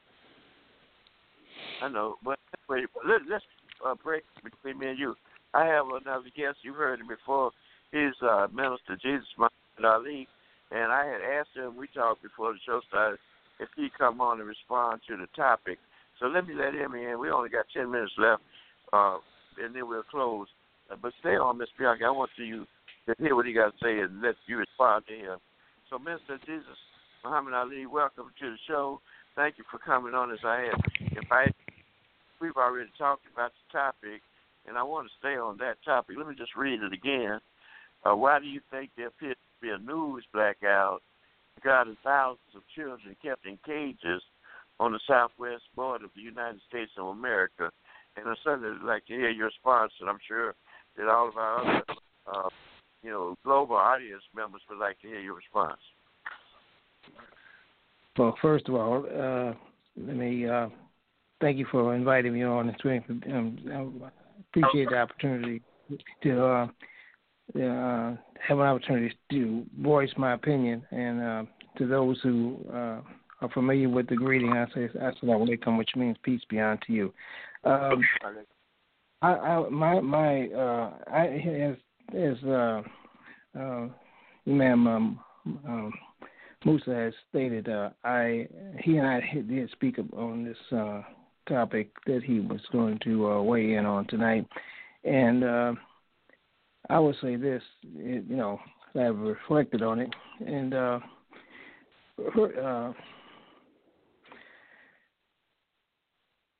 [SPEAKER 5] I know, but let's break between me and you. I have another guest. You've heard him before. He's Minister Jesus Muhammad Ali, and I had asked him, we talked before the show started, if he'd come on and respond to the topic. So let me let him in. We only got 10 minutes left, and then we'll close. But stay on, Ms. Bianchi. I want you to hear what he got to say and let you respond to him. So, Mr. Jesus Muhammad Ali, welcome to the show. Thank you for coming on as I had invited. We've already talked about the topic, and I want to stay on that topic. Let me just read it again. Why do you think there appears to be a news blackout regarding thousands of children kept in cages on the southwest border of the United States of America? And I certainly would like to hear your response, and I'm sure that all of our other, global audience members would like to hear your response.
[SPEAKER 7] Well, first of all, let me thank you for inviting me on. I appreciate the opportunity to have an opportunity to voice my opinion. And to those who are familiar with the greeting, I say Assalamu alaikum, which means peace be unto you. Imam Musa has stated, he and I did speak on this topic that he was going to weigh in on tonight, and I would say this, I've reflected on it, and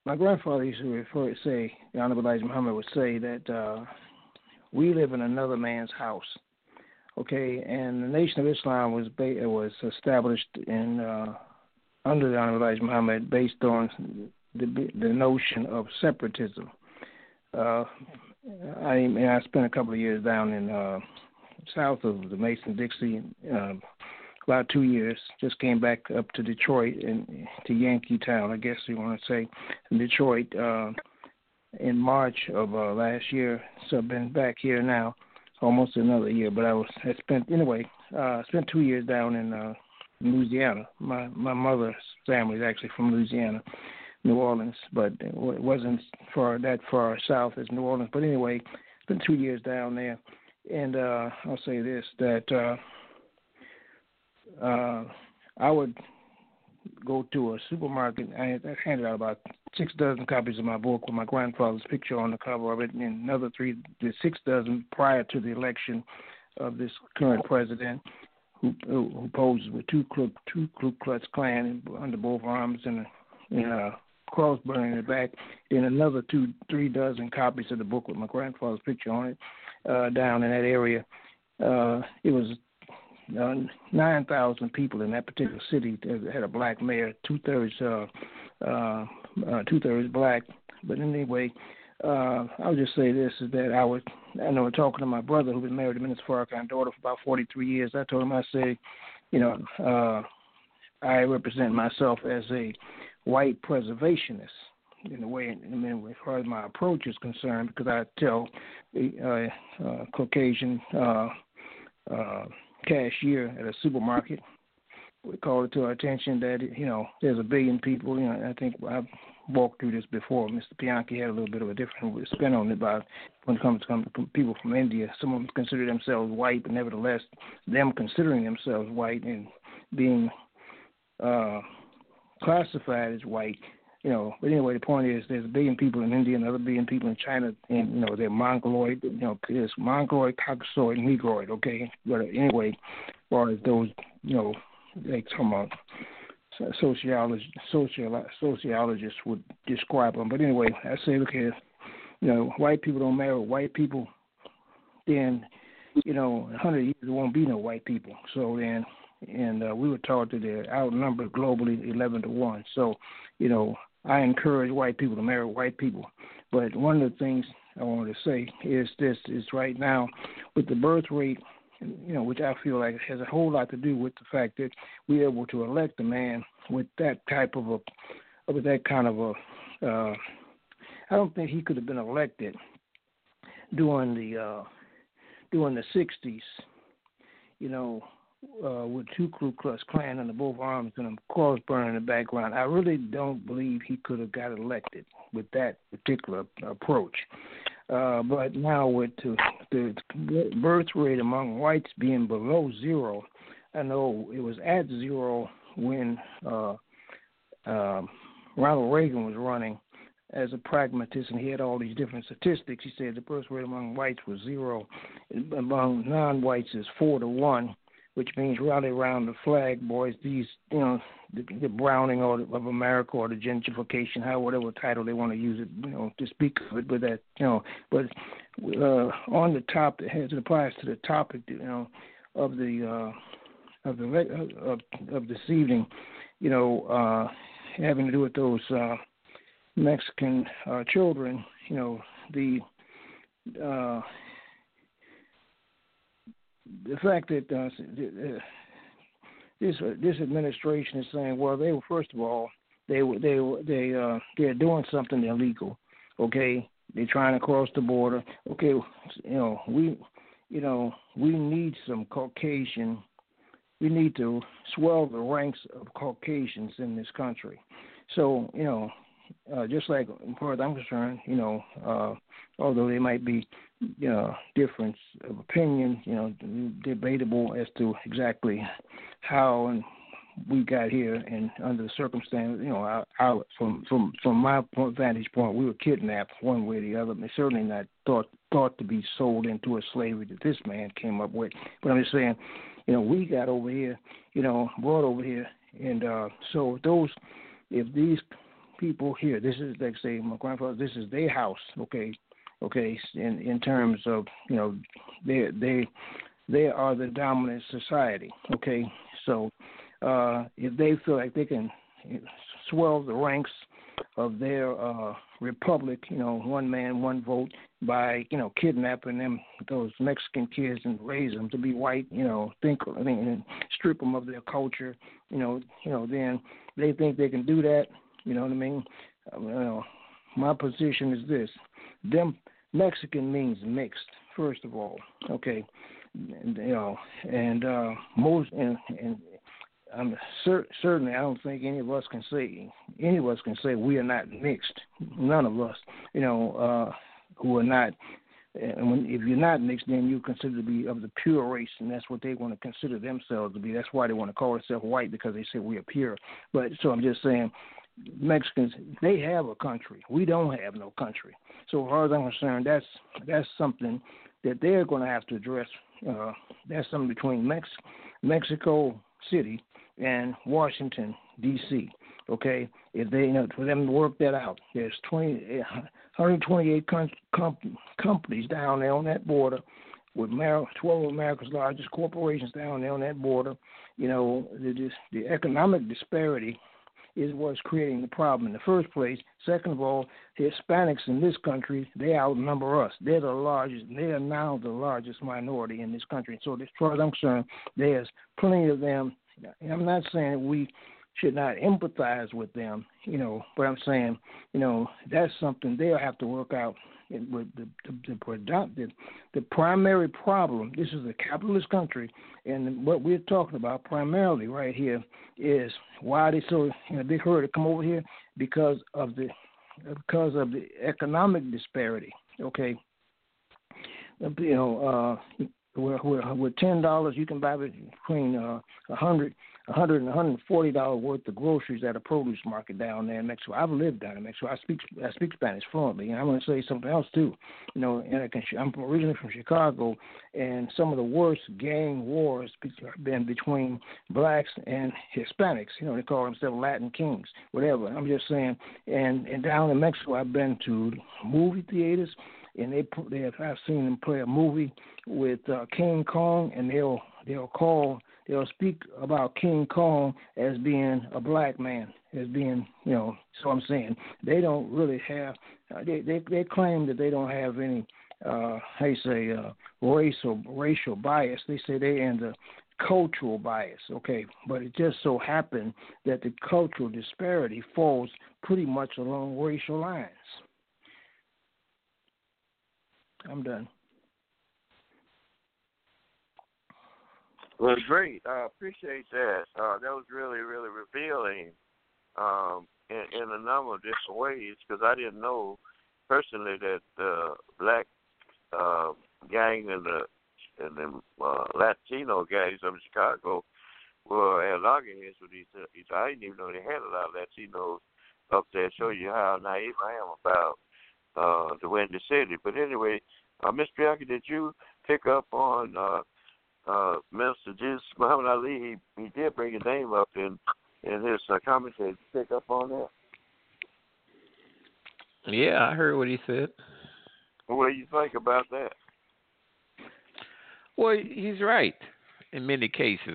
[SPEAKER 7] my grandfather used to say, the Honorable Elijah Muhammad would say that we live in another man's house. Okay, and the Nation of Islam was established in under the Honorable Elijah Muhammad based on the notion of separatism. I spent a couple of years down in south of the Mason-Dixie, about 2 years. Just came back up to Detroit and to Yankee Town, I guess you want to say, in Detroit in March of last year. So I've been back here now almost another year. But I spent 2 years down in Louisiana. My mother's family is actually from Louisiana, New Orleans, but it wasn't that far south as New Orleans. But anyway, spent 2 years down there. And I'll say this, that I would go to a supermarket. I handed out about 6 dozen copies of my book with my grandfather's picture on the cover of it, and another 6 dozen prior to the election of this current president, who poses with two Ku Klux Klan under both arms and a cross burning in the back. Then another 3 dozen copies of the book with my grandfather's picture on it down in that area. It was 9,000 people in that particular city that had a black mayor, two-thirds black. But anyway, I'll just say this, is that I know talking to my brother who's been married to Minister Farrakhan's daughter for about 43 years, I told him, I say, I represent myself as a white preservationist in a way, as far as my approach is concerned, because I tell Caucasian cashier at a supermarket, we call it to our attention that, there's a billion people. I think I've walked through this before. Mr. Bianchi had a little bit of a different spin on it about when it comes to people from India. Some of them consider themselves white, but nevertheless, them considering themselves white and being classified as white, but anyway, the point is there's a billion people in India, another billion people in China, and, they're Mongoloid, there's Mongoloid, Caucasoid, and Negroid, okay? But anyway, as far as those, like some sociologists would describe them. But anyway, I say, look here, white people don't marry white people, then, in 100 years there won't be no white people. So then, and we were taught that they're outnumbered globally 11-1. So, I encourage white people to marry white people. But one of the things I wanted to say is this, is right now with the birth rate, which I feel like has a whole lot to do with the fact that we're able to elect a man with that type of I don't think he could have been elected during the 60s, with two Ku Klux Klan under both arms and a cross burning in the background. I really don't believe he could have got elected with that particular approach. But now with the birth rate among whites being below zero, I know it was at zero when Ronald Reagan was running as a pragmatist, and he had all these different statistics. He said the birth rate among whites was zero, among non-whites is 4-1. Which means rally around the flag, boys. These, the browning of America or the gentrification, whatever title they want to use it, to speak of it. But that, but on the top, as it applies to the topic, of this evening, having to do with those Mexican children, the fact that this administration is saying, well, they were, first of all, they're doing something illegal. Okay, they're trying to cross the border. Okay, we need some Caucasian. We need to swell the ranks of Caucasians in this country. So just like as far as I'm concerned, although there might be difference of opinion, debatable as to exactly how and we got here, and under the circumstance, from my vantage point, we were kidnapped one way or the other. They're certainly not thought to be sold into a slavery that this man came up with. But I'm just saying, we got over here, brought over here, and so if these people here. This is, like say, my grandfather. This is their house. Okay. In terms of they are the dominant society. Okay. So if they feel like they can swell the ranks of their republic, one man, one vote, by kidnapping those Mexican kids and raise them to be white, and strip them of their culture, then they think they can do that. You know what I mean? My position is this: Mexican means mixed, first of all. Okay, I'm certainly I don't think any of us can say we are not mixed. None of us, who are not. And if you're not mixed, then you consider to be of the pure race, and that's what they want to consider themselves to be. That's why they want to call themselves white, because they say we are pure. But so I'm just saying, Mexicans, they have a country. We don't have no country. So as far as I'm concerned, that's something that they're going to have to address. That's something between Mexico City and Washington, D.C., okay? If they, for them to work that out, there's 128 companies down there on that border with 12 of America's largest corporations down there on that border. The economic disparity is what's creating the problem in the first place. Second of all, Hispanics in this country, they outnumber us. They're the largest. They are now the largest minority in this country. So as far as I'm concerned, there's plenty of them. I'm not saying that we should not empathize with them, but I'm saying, that's something they'll have to work out with the primary problem. This is a capitalist country, and what we're talking about primarily right here is why they so in a big hurry to come over here because of the economic disparity. Okay, with $10 you can buy between $100 and $140 worth of groceries at a produce market down there in Mexico. I've lived down in Mexico. I speak Spanish fluently, and I'm going to say something else too. And I'm originally from Chicago, and some of the worst gang wars have been between blacks and Hispanics. They call themselves Latin Kings, whatever. I'm just saying. And down in Mexico, I've been to movie theaters, and I've seen them play a movie with King Kong, and they'll speak about King Kong as being a black man, as being, so I'm saying they don't really have, they claim that they don't have any, racial bias. They say they're in the cultural bias, okay, but it just so happened that the cultural disparity falls pretty much along racial lines. I'm done.
[SPEAKER 5] Well, great. I appreciate that. That was really, really revealing in a number of different ways, because I didn't know personally that the black gang and the Latino gangs of Chicago were at loggerheads with each other. I didn't even know they had a lot of Latinos up there. Show you how naive I am about the Windy City. But anyway, Ms. Bianca, did you pick up on Mr. Jesus Muhammad Ali? He did bring his name up in his commentary. Did you pick up on that?
[SPEAKER 6] Yeah, I heard what he said.
[SPEAKER 5] What do you think about that?
[SPEAKER 6] Well, he's right in many cases.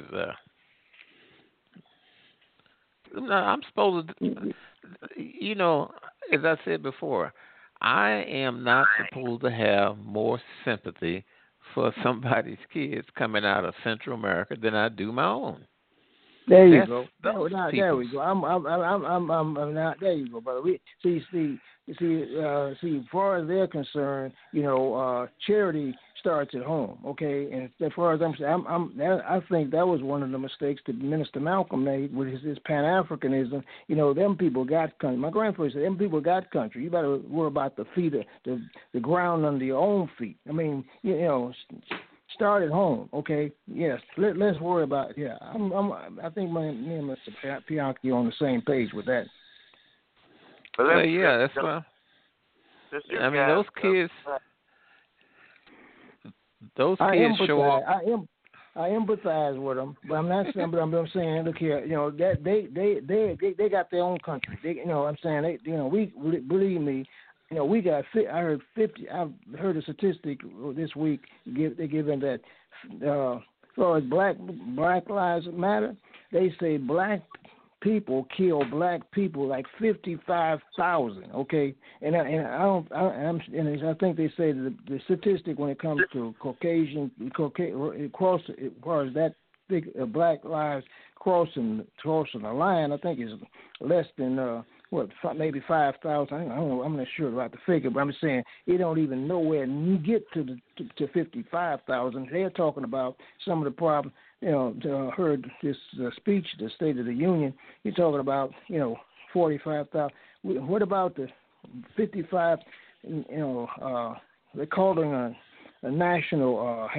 [SPEAKER 6] I'm supposed to, as I said before, I am not supposed to have more sympathy for somebody's kids coming out of Central America than I do my own.
[SPEAKER 7] There you go. There we go. I'm not. There you go, brother. See. As far as they're concerned, charity starts at home. Okay, and as far as I think that was one of the mistakes that Minister Malcolm made with his Pan-Africanism. Them people got country. My grandfather said, "Them people got country. You better worry about the feet, the ground under your own feet." I mean, start at home, okay? Yes, let's worry about it. Yeah, I think me and Mr. Bianchi on the same page with that.
[SPEAKER 6] Yeah, that's why. I mean, those kids
[SPEAKER 7] I I empathize with them, but I'm not saying. But I'm saying, look here, that they got their own country. I'm saying we believe me. We got. I heard 50. I've heard a statistic this week. They're giving that as far as Black Lives Matter, they say black people kill black people like 55,000. Okay, and I think they say the statistic when it comes to Caucasian cross as far as that black lives crossing the line, I think is less than maybe 5,000. I don't know. I'm not sure about the figure, but I'm saying it don't even nowhere get to 55,000. They're talking about some of the problems. Heard this speech, the State of the Union. You're talking about 45,000. What about the 55? They're calling a national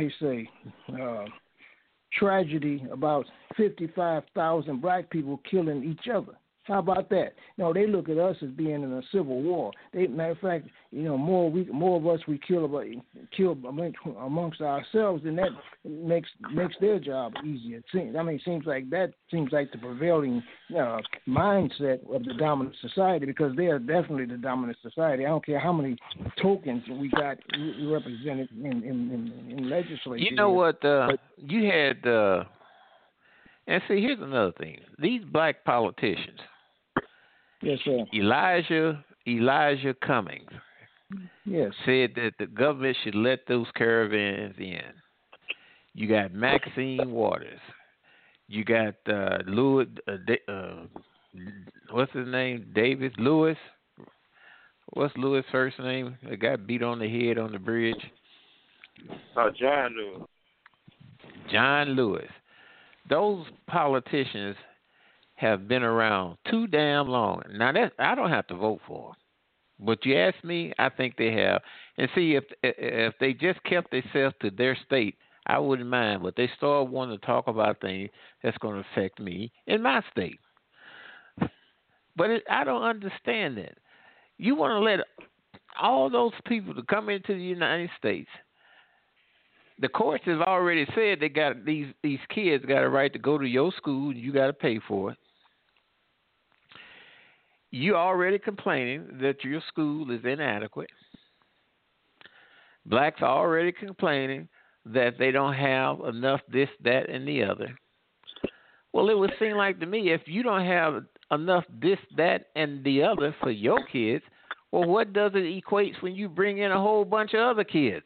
[SPEAKER 7] tragedy about 55,000 black people killing each other. How about that? No, they look at us as being in a civil war. Matter of fact, more of us we kill amongst ourselves, and that makes their job easier. It seems like the prevailing mindset of the dominant society, because they are definitely the dominant society. I don't care how many tokens we got represented in legislature.
[SPEAKER 6] You know what? You had, and see, here's another thing. These black politicians.
[SPEAKER 7] Yes, sir.
[SPEAKER 6] Elijah Cummings.
[SPEAKER 7] Yes.
[SPEAKER 6] Said that the government should let those caravans in. You got Maxine Waters. You got Louis. What's his name? Davis Lewis. What's Lewis' first name? The guy beat on the head on the bridge.
[SPEAKER 5] John Lewis.
[SPEAKER 6] John Lewis. Those politicians have been around too damn long. Now, I don't have to vote for them. But you ask me, I think they have. And see, if they just kept themselves to their state, I wouldn't mind. But they start wanting to talk about things that's going to affect me in my state. But I don't understand that. You want to let all those people to come into the United States. The courts have already said they got these kids got a right to go to your school. You got to pay for it. You already complaining that your school is inadequate. Blacks are already complaining that they don't have enough this, that, and the other. Well, it would seem like to me if you don't have enough this, that, and the other for your kids, well, what does it equate when you bring in a whole bunch of other kids?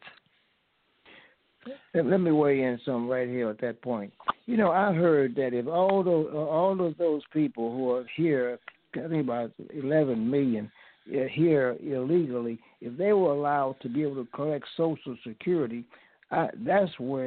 [SPEAKER 7] Let me weigh in some right here at that point. I heard that if all of those people who are here, I think about 11 million here illegally, if they were allowed to be able to collect Social Security, that's where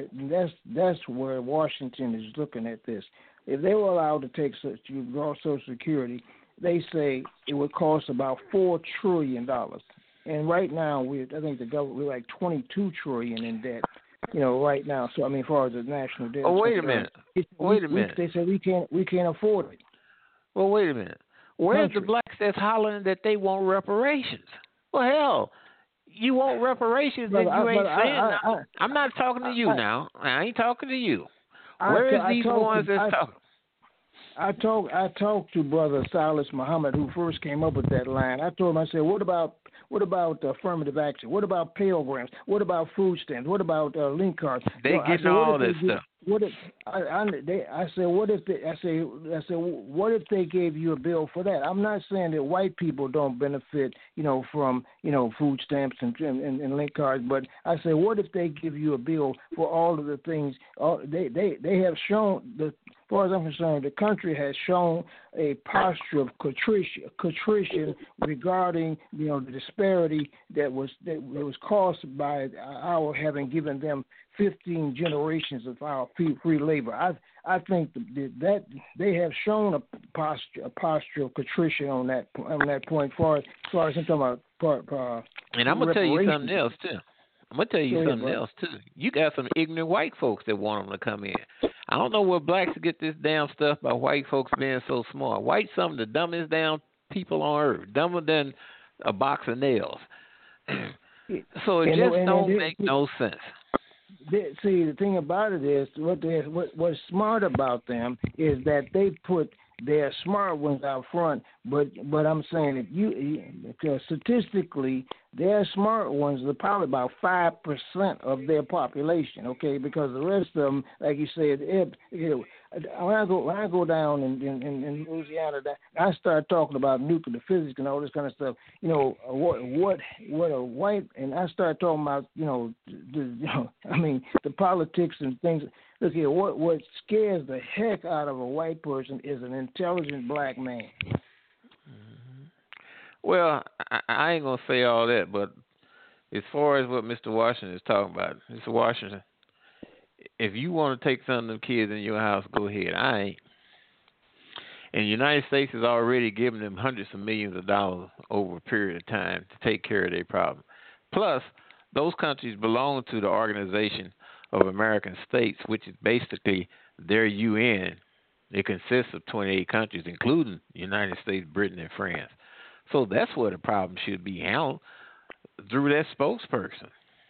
[SPEAKER 7] Washington is looking at this. If they were allowed to take draw Social Security, they say it would cost about $4 trillion. And right now, I think the government we're like $22 trillion in debt. Right now. So as far as the national debt.
[SPEAKER 6] Oh, wait a minute.
[SPEAKER 7] They said we can't afford it.
[SPEAKER 6] Well, wait a minute. Where's the blacks that's hollering that they want reparations? Well, hell, you want reparations, then you ain't saying. I'm not talking to you now. I ain't talking to you. Where is these ones that's talking?
[SPEAKER 7] I talked to Brother Silas Muhammad, who first came up with that line. I told him, I said, what about affirmative action? What about Pell Grants? What about food stamps? What about link cards?
[SPEAKER 6] They getting all this stuff.
[SPEAKER 7] What if what if they gave you a bill for that? I'm not saying that white people don't benefit, from food stamps and link cards, but I say, what if they give you a bill for all of the things? They have shown as far as I'm concerned, the country has shown a posture of contrition regarding the disparity that was caused by our having given them 15 generations of our free labor. I think that they have shown a posture of contrition on that point. As far as I'm talking about,
[SPEAKER 6] and I'm gonna tell you something else too. You got some ignorant white folks that want them to come in. I don't know where blacks get this damn stuff by white folks being so smart. Whites some of the dumbest damn people on earth, dumber than a box of nails. So it just don't make no sense.
[SPEAKER 7] See, the thing about it is, what's smart about them is that they put their smart ones out front. But I'm saying, because statistically, their smart ones are probably about 5% of their population. Okay, because the rest of them, like you said, when I go down in Louisiana, I start talking about nuclear physics and all this kind of stuff. What a white, and I start talking about the politics and things. Look here, what scares the heck out of a white person is an intelligent black man.
[SPEAKER 6] Well, I ain't gonna say all that, but as far as what Mr. Washington is talking about, Mr. Washington, if you want to take some of them kids in your house, go ahead. I ain't. And the United States has already given them hundreds of millions of dollars over a period of time to take care of their problem. Plus, those countries belong to the Organization of American States, which is basically their UN. It consists of 28 countries, including the United States, Britain, and France. So that's where the problem should be handled, through that spokesperson.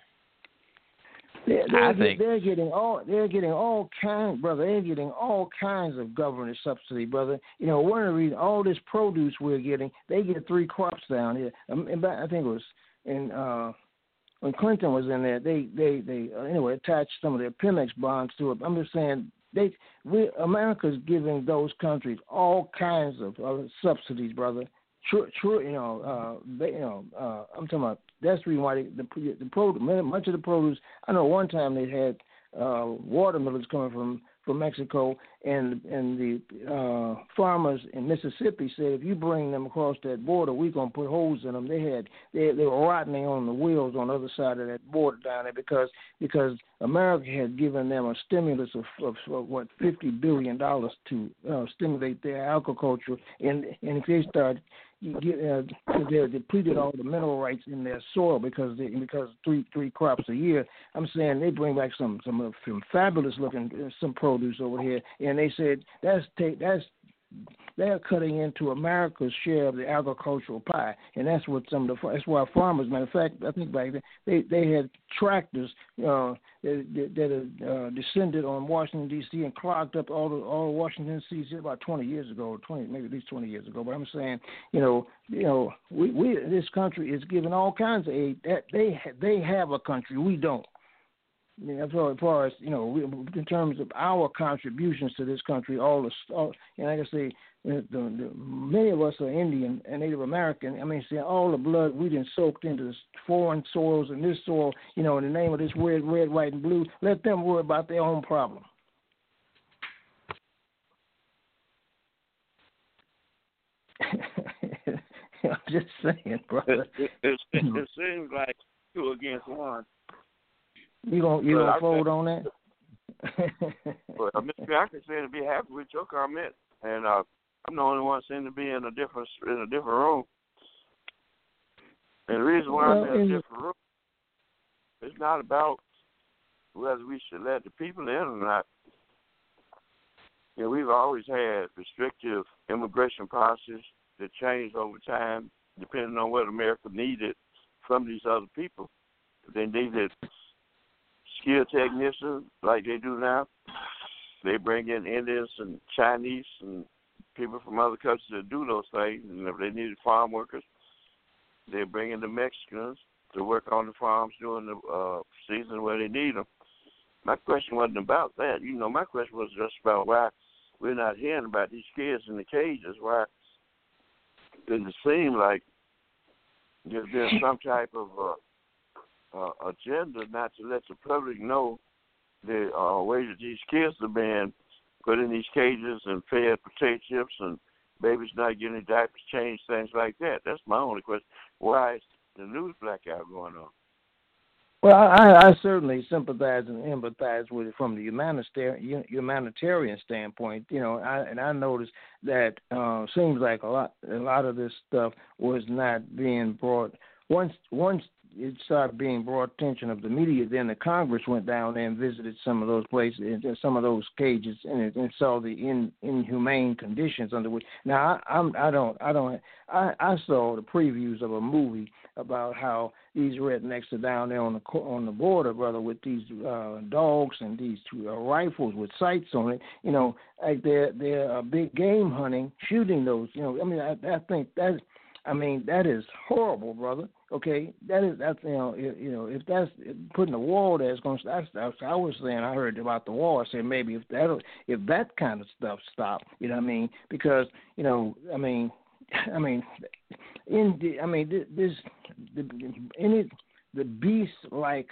[SPEAKER 7] They're getting all kinds, brother. They're getting all kinds of government subsidy, brother. One of the reasons all this produce we're getting, they get 3 crops down here. I think it was when Clinton was in there. They attached some of their Pemex bonds to it. I'm just saying, America's giving those countries all kinds of subsidies, brother. True. I'm talking about. That's the reason why the produce, much of the produce. I know one time they had watermelons coming from Mexico, and the farmers in Mississippi said, if you bring them across that border, we're gonna put holes in them. They were rotting on the wheels on the other side of that border down there because America had given them a stimulus of what, $50 billion to stimulate their agriculture, and if they start they depleted all the mineral rights in their soil because three crops a year. I'm saying they bring back some fabulous looking some produce over here, and they said they're cutting into America's share of the agricultural pie, and that's what that's why farmers. Matter of fact, I think back then they had tractors that descended on Washington D.C. and clogged up all Washington D.C. about 20 years ago, maybe at least 20 years ago. But I'm saying, we this country is giving all kinds of aid. That they have a country, we don't. As far as in terms of our contributions to this country, and like I say, many of us are Indian and Native American. I mean, see, all the blood we done soaked into this foreign soils and this soil, in the name of this red, white, and blue. Let them worry about their own problem. I'm just saying, brother.
[SPEAKER 5] It seems like 2 against 1.
[SPEAKER 7] You gonna fold on that?
[SPEAKER 5] But Mr. Jackson said to be happy with your comment, and I'm the only one seem to be in a different room. And the reason why I'm in a different room, it's not about whether we should let the people in or not. We've always had restrictive immigration policies that changed over time, depending on what America needed from these other people. They needed skilled technicians like they do now. They bring in Indians and Chinese and people from other countries that do those things. And if they needed farm workers, they bring in the Mexicans to work on the farms during the season where they need them. My question wasn't about that. My question was just about why we're not hearing about these kids in the cages. Why doesn't it seem like there's been some type of agenda not to let the public know the way that these kids are being put in these cages and fed potato chips and babies not getting diapers changed, things like that. That's my only question. Why is the news blackout going on?
[SPEAKER 7] Well, I certainly sympathize and empathize with it from the humanitarian standpoint. I noticed that seems like a lot of this stuff was not being brought once it started being brought attention of the media. Then the Congress went down there and visited some of those places, some of those cages, and saw the inhumane conditions under which. Now I saw the previews of a movie about how these rednecks are down there on the border, brother, with these dogs and these rifles with sights on it. You know, like they're big game hunting, shooting those. You know, I mean, I think that. I mean, that is horrible, brother. Okay, that's if that's putting a wall there, it's going to. That's I was saying. I heard about the wall. I said maybe if that kind of stuff stopped, you know what I mean? Because the beast like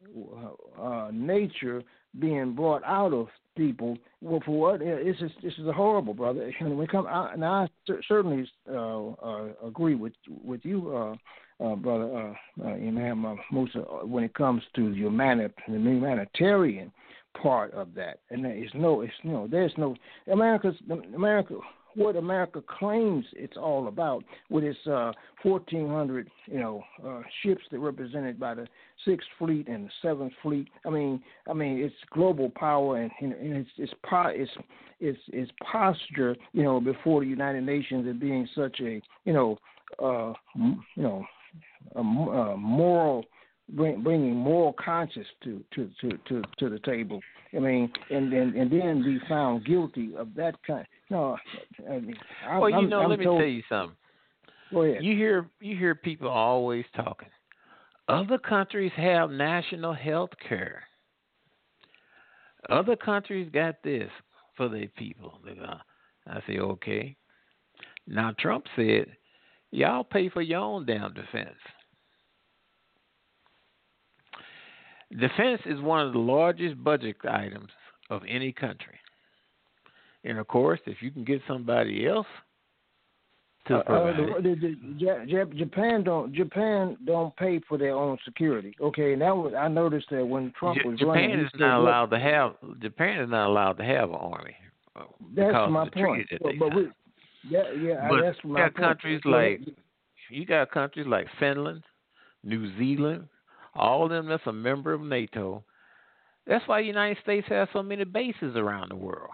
[SPEAKER 7] nature being brought out of people. Well, for what? This is a horrible, brother. And when come out, and I certainly agree with you, brother Imam Musa, when it comes to the humanitarian part of that. And there's no America. What America claims it's all about, with its 1,400, ships that represented by the Sixth Fleet and the Seventh Fleet. I mean, it's global power and its posture, before the United Nations as being such a, moral, bringing moral conscience to the table. I mean, and then be found guilty of that kind. No, I mean,
[SPEAKER 6] let me tell you something.
[SPEAKER 7] Go ahead.
[SPEAKER 6] You hear people always talking. Other countries have national health care. Other countries got this for their people. I say, okay. Now Trump said, y'all pay for your own damn defense. Defense is one of the largest budget items of any country. And, of course, if you can get somebody else to provide it.
[SPEAKER 7] Japan don't pay for their own security. Okay, and I noticed that when Trump was running.
[SPEAKER 6] Japan is not allowed to have an army.
[SPEAKER 7] That's my
[SPEAKER 6] of the
[SPEAKER 7] point.
[SPEAKER 6] But
[SPEAKER 7] that's my point.
[SPEAKER 6] You got countries like Finland, New Zealand, all of them that's a member of NATO. That's why the United States has so many bases around the world.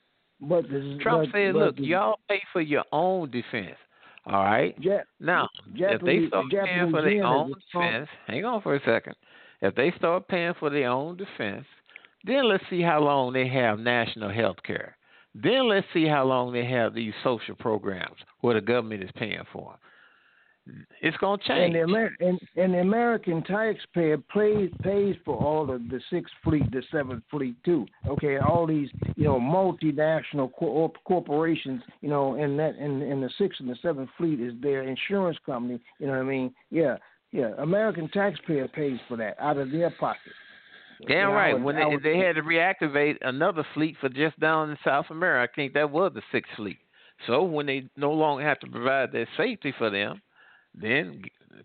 [SPEAKER 6] Trump said, look, y'all pay for your own defense. All right? Now, if they start paying for their own defense, hang on for a second. If they start paying for their own defense, then let's see how long they have national health care. Then let's see how long they have these social programs where the government is paying for them. It's going to change.
[SPEAKER 7] And the American taxpayer pays for all of the Sixth Fleet, the Seventh Fleet too. Okay, all these multinational corporations, and the Sixth and the Seventh Fleet is their insurance company. You know what I mean? Yeah. American taxpayer pays for that out of their pocket.
[SPEAKER 6] Damn right. When they had to reactivate another fleet for just down in South America, I think that was the Sixth Fleet. So when they no longer have to provide that safety for them, then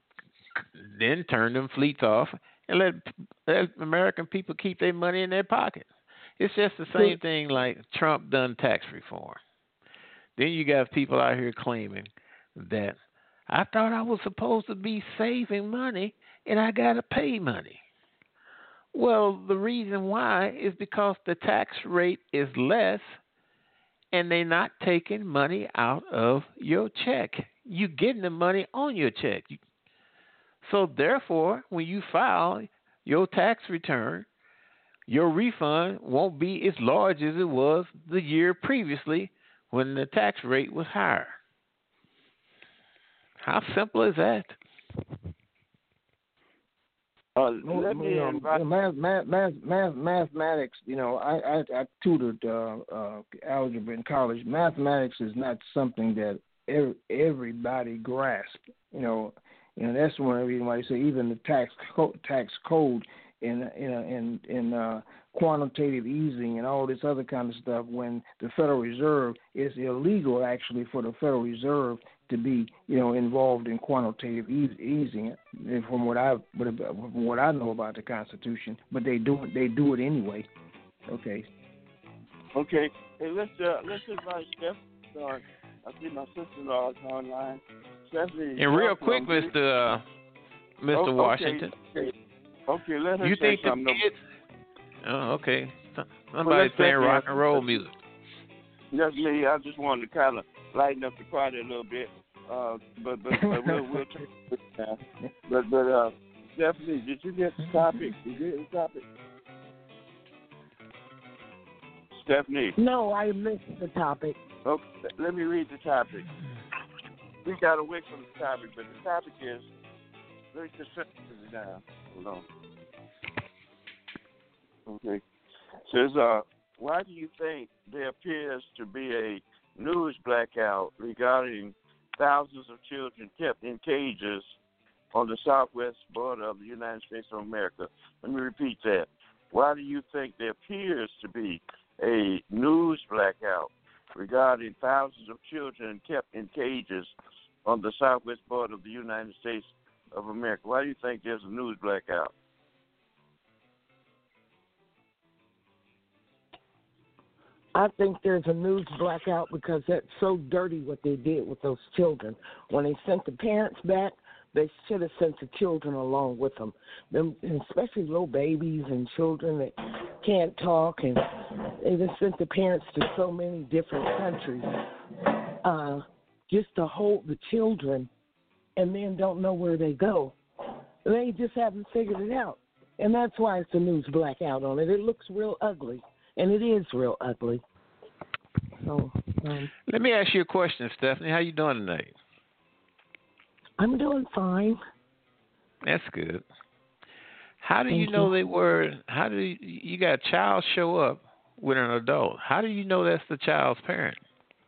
[SPEAKER 6] turn them fleets off and let American people keep their money in their pocket. It's just the same thing like Trump done tax reform. Then you got people out here claiming that I thought I was supposed to be saving money and I got to pay money. Well, the reason why is because the tax rate is less and they're not taking money out of your check. You're getting the money on your check. So therefore, when you file your tax return, your refund won't be as large as it was the year previously when the tax rate was higher. How simple is that?
[SPEAKER 5] Let me invite
[SPEAKER 7] mathematics. I tutored algebra in college. Mathematics is not something that everybody grasps. That's one reason why you say even the tax code in quantitative easing and all this other kind of stuff. When the Federal Reserve, is illegal actually for the Federal Reserve to be involved in quantitative easing. From what I know about the Constitution, but they do it anyway. Okay.
[SPEAKER 5] Okay. Hey, let's invite Steph. I see my sister-in-law is online. Stephanie.
[SPEAKER 6] And real quick, Mr. Washington.
[SPEAKER 5] Okay, let her
[SPEAKER 6] you
[SPEAKER 5] say
[SPEAKER 6] think
[SPEAKER 5] something.
[SPEAKER 6] The kids? Oh, okay. Somebody's playing rock and roll music.
[SPEAKER 5] That's me. I just wanted to kind of lighten up the party a little bit. But we'll take it now. But Stephanie, did you get the topic? Did you get the topic? Stephanie.
[SPEAKER 8] No, I missed the topic.
[SPEAKER 5] Okay, let me read the topic. We got away from the topic, but the topic is, let me just set it down. Hold on. Okay. Says, why do you think there appears to be a news blackout regarding thousands of children kept in cages on the southwest border of the United States of America? Let me repeat that. Why do you think there appears to be a news blackout regarding thousands of children kept in cages on the southwest border of the United States of America? Why do you think there's a news blackout?
[SPEAKER 8] I think there's a news blackout because that's so dirty what they did with those children. When they sent the parents back, they should have sent the children along with them, especially little babies and children that can't talk, and they just sent the parents to so many different countries just to hold the children and then don't know where they go. They just haven't figured it out, and that's why it's a news blackout on it. It looks real ugly, and it is real ugly. So,
[SPEAKER 6] let me ask you a question, Stephanie. How you doing tonight?
[SPEAKER 8] I'm doing fine.
[SPEAKER 6] That's good. How do you know they were? How do you got a child show up with an adult? How do you know that's the child's parent?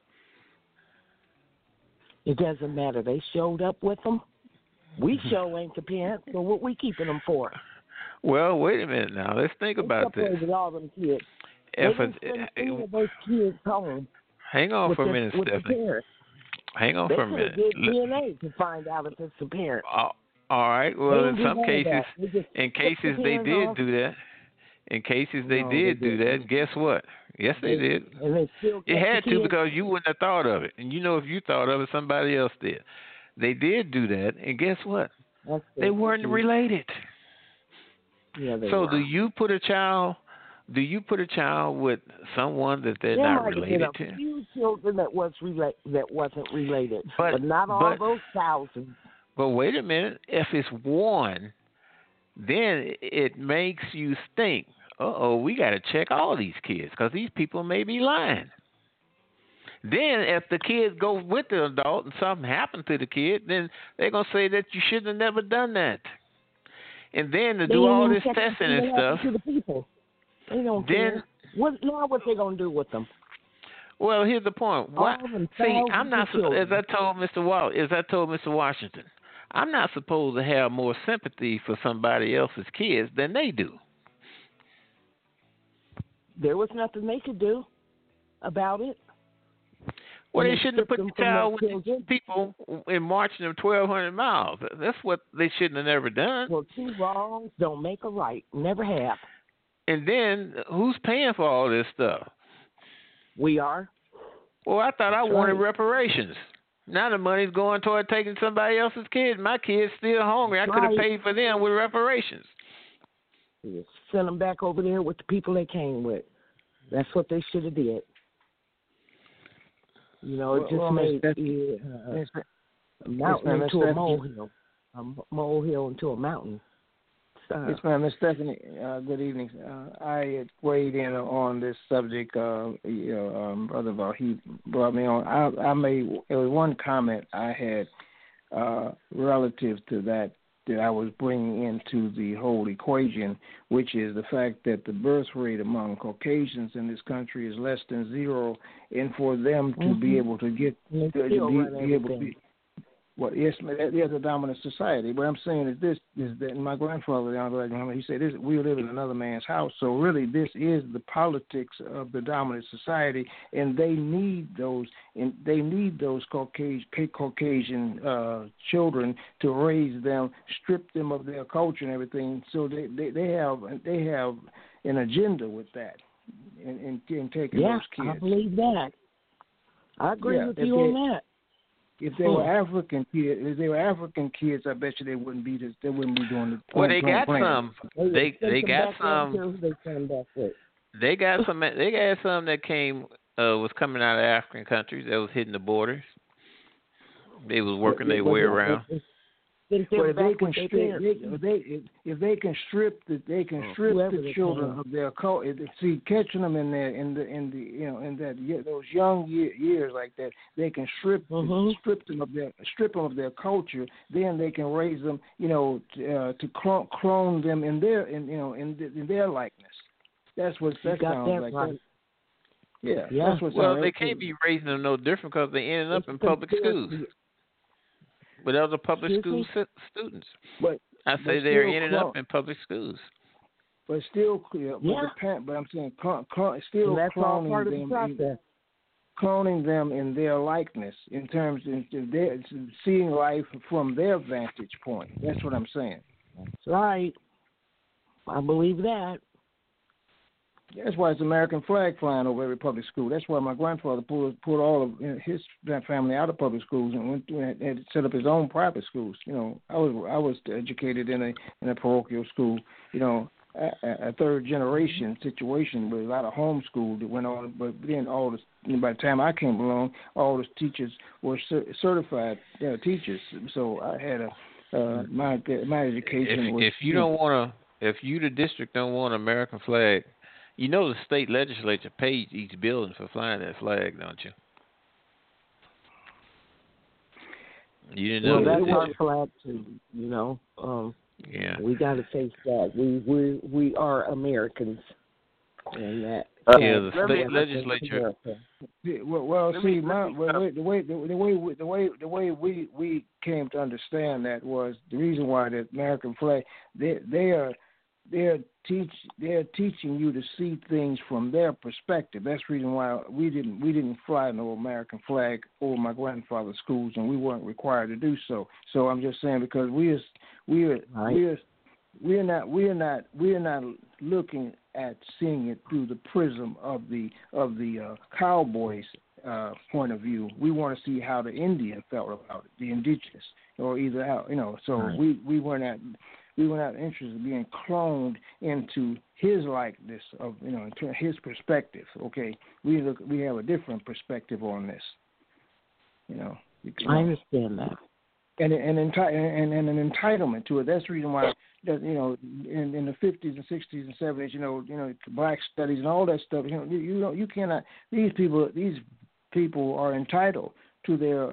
[SPEAKER 8] It doesn't matter. They showed up with them. We show ain't the parents, so what we keeping them for?
[SPEAKER 6] Well, wait a minute now. Let's think about this.
[SPEAKER 8] All them kids.
[SPEAKER 6] If
[SPEAKER 8] those kids home.
[SPEAKER 6] Hang on for a minute, Stephanie. Hang on for a minute.
[SPEAKER 8] They did DNA to find out if it's the parent.
[SPEAKER 6] All right. Well, in some cases, they did do that. In cases they did do that. Guess what? Yes, they did.
[SPEAKER 8] And they still
[SPEAKER 6] it had to because you wouldn't have thought of it, and you know if you thought of it, somebody else did. They did do that, and guess what? They weren't related.
[SPEAKER 8] Yeah,
[SPEAKER 6] so
[SPEAKER 8] were.
[SPEAKER 6] Do you put a child with someone that they're not related to?
[SPEAKER 8] There might have been a few children that wasn't related, but not all those thousands.
[SPEAKER 6] But wait a minute. If it's one, then it makes you think, we got to check all these kids because these people may be lying. Then if the kid goes with the adult and something happened to the kid, then they're going to say that you shouldn't have never done that. And then to do all this testing and stuff.
[SPEAKER 8] To the people. They don't care. What they going to do with them?
[SPEAKER 6] Well, here's the point. I'm not, as I told Mr. Washington, I'm not supposed to have more sympathy for somebody else's kids than they do.
[SPEAKER 8] There was nothing they could do about it.
[SPEAKER 6] Well, they shouldn't have put the child with these people and marching them 1,200 miles. That's what they shouldn't have never done.
[SPEAKER 8] Well, two wrongs don't make a right. Never have.
[SPEAKER 6] And then who's paying for all this stuff?
[SPEAKER 8] We are.
[SPEAKER 6] Well, I thought I wanted reparations. Now the money's going toward taking somebody else's kids. My kid's still hungry. I could have paid for them with reparations.
[SPEAKER 8] Just send them back over there with the people they came with. That's what they should have did. You know, it just made a mountain into a molehill. A molehill into a mountain.
[SPEAKER 7] Yes, ma'am. Ms. Stephanie, good evening. I weighed in on this subject. Brother Vahid brought me on. There was one comment I had relative to that I was bringing into the whole equation, which is the fact that the birth rate among Caucasians in this country is less than zero, and for them to be able to get be able to be. Well, yes, there's a dominant society. What I'm saying is that my grandfather, he said, we live in another man's house. So really, this is the politics of the dominant society, and they need those Caucasian children to raise them, strip them of their culture and everything. So they have an agenda with that, in taking those kids.
[SPEAKER 8] I believe that. I agree with you on that.
[SPEAKER 7] If they were African kids, I bet you they wouldn't be doing the.
[SPEAKER 6] Well, they got some. They got some. They got some that came was coming out of African countries that was hitting the borders. They was working their way around.
[SPEAKER 8] Send
[SPEAKER 7] But
[SPEAKER 8] them
[SPEAKER 7] if they
[SPEAKER 8] back
[SPEAKER 7] can
[SPEAKER 8] with their
[SPEAKER 7] strip,
[SPEAKER 8] parents.
[SPEAKER 7] if they can strip
[SPEAKER 8] Whoever
[SPEAKER 7] the
[SPEAKER 8] they
[SPEAKER 7] children
[SPEAKER 8] can.
[SPEAKER 7] of their culture, see, catching them in there in the you know in that those young years like that, they can strip them of their culture. Then they can raise them, you know, to clone them in their likeness. That's what that sounds like.
[SPEAKER 8] Right.
[SPEAKER 7] Yeah. That's what
[SPEAKER 6] Well,
[SPEAKER 7] sounds
[SPEAKER 6] they
[SPEAKER 7] like.
[SPEAKER 6] can't be raising them no different because they ended up in public schools with other public school students.
[SPEAKER 7] But
[SPEAKER 6] I say they're ending up in public schools.
[SPEAKER 7] But still, but I'm saying still
[SPEAKER 8] that's all part of the
[SPEAKER 7] cloning them,
[SPEAKER 8] process.
[SPEAKER 7] cloning them in their likeness in terms of their seeing life from their vantage point. That's what I'm saying.
[SPEAKER 8] That's right. I believe that.
[SPEAKER 7] That's why it's American flag flying over every public school. That's why my grandfather pulled all of his family out of public schools and went and set up his own private schools. You know, I was educated in a parochial school. You know, a third generation situation with a lot of homeschool that went on. But then by the time I came along, all the teachers were certified teachers. So I had my education was.
[SPEAKER 6] If you don't want to, if you the district don't want an American flag. You know the state legislature pays each building for flying that flag, don't you? You didn't know
[SPEAKER 8] that's
[SPEAKER 6] that,
[SPEAKER 8] our
[SPEAKER 6] did
[SPEAKER 8] flag too. You know.
[SPEAKER 6] Yeah.
[SPEAKER 8] We got to face that. We are Americans, and that.
[SPEAKER 6] The state legislature.
[SPEAKER 7] Well, see, the way we came to understand that was the reason why the American flag they're teaching you to see things from their perspective. That's the reason why we didn't fly no American flag over my grandfather's schools, and we weren't required to do so. So I'm just saying because we're not looking at seeing it through the prism of the cowboys' point of view. We want to see how the Indian felt about it, the indigenous, or either how So right. we were not. We were not interested in being cloned into his likeness of, into his perspective. Okay, we have a different perspective on this.
[SPEAKER 8] I understand that,
[SPEAKER 7] and an entitlement to it. That's the reason why, in the 50s and 60s and 70s, black studies and all that stuff. You cannot. These people are entitled to their,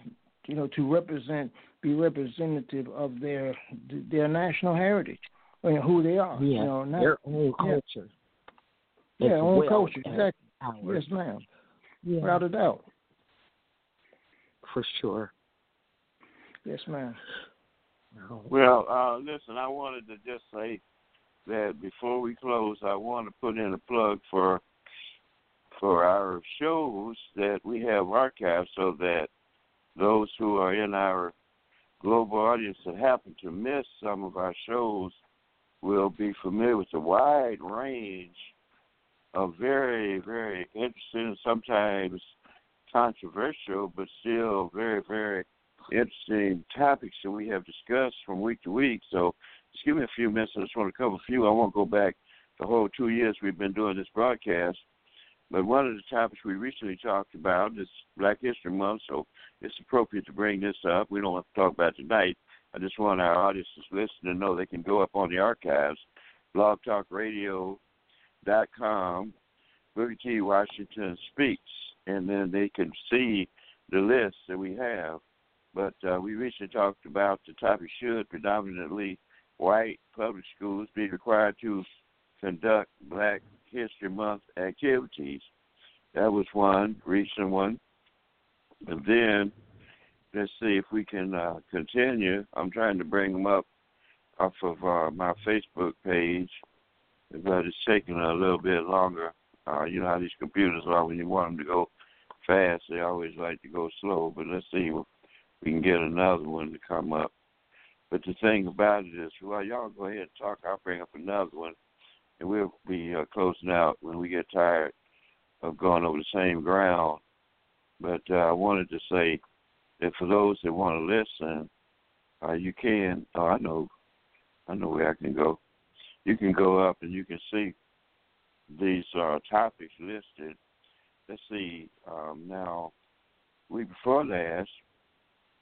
[SPEAKER 7] to be representative of their national heritage, who they are.
[SPEAKER 8] Yeah, their own culture.
[SPEAKER 7] Yeah, own culture, exactly. Ours. Yes, ma'am. Yeah. Without a doubt.
[SPEAKER 8] For sure.
[SPEAKER 7] Yes, ma'am.
[SPEAKER 5] Well, listen, I wanted to just say that before we close, I want to put in a plug for our shows that we have archived so that those who are in our global audience that happen to miss some of our shows will be familiar with the wide range of very, very interesting, sometimes controversial, but still very, very interesting topics that we have discussed from week to week. So just give me a few minutes. I just want to cover a few. I won't go back the whole 2 years we've been doing this broadcast. But one of the topics we recently talked about is Black History Month, so it's appropriate to bring this up. We don't have to talk about it tonight. I just want our audience to listen to know they can go up on the archives, blogtalkradio.com, Booker T. Washington Speaks, and then they can see the list that we have. But we recently talked about the topic, should predominantly white public schools be required to conduct Black History Month activities? That was one recent one. And then let's see if we can continue. I'm trying to bring them up off of my Facebook page, but it's taking a little bit longer. You know how these computers are when you want them to go fast. They always like to go slow. But let's see if we can get another one to come up. But the thing about it is, well, y'all go ahead and talk. I'll bring up another one. And we'll be closing out when we get tired of going over the same ground. But I wanted to say that for those that want to listen, you can. Oh, I know where I can go. You can go up and you can see these topics listed. Let's see. Now, week before last,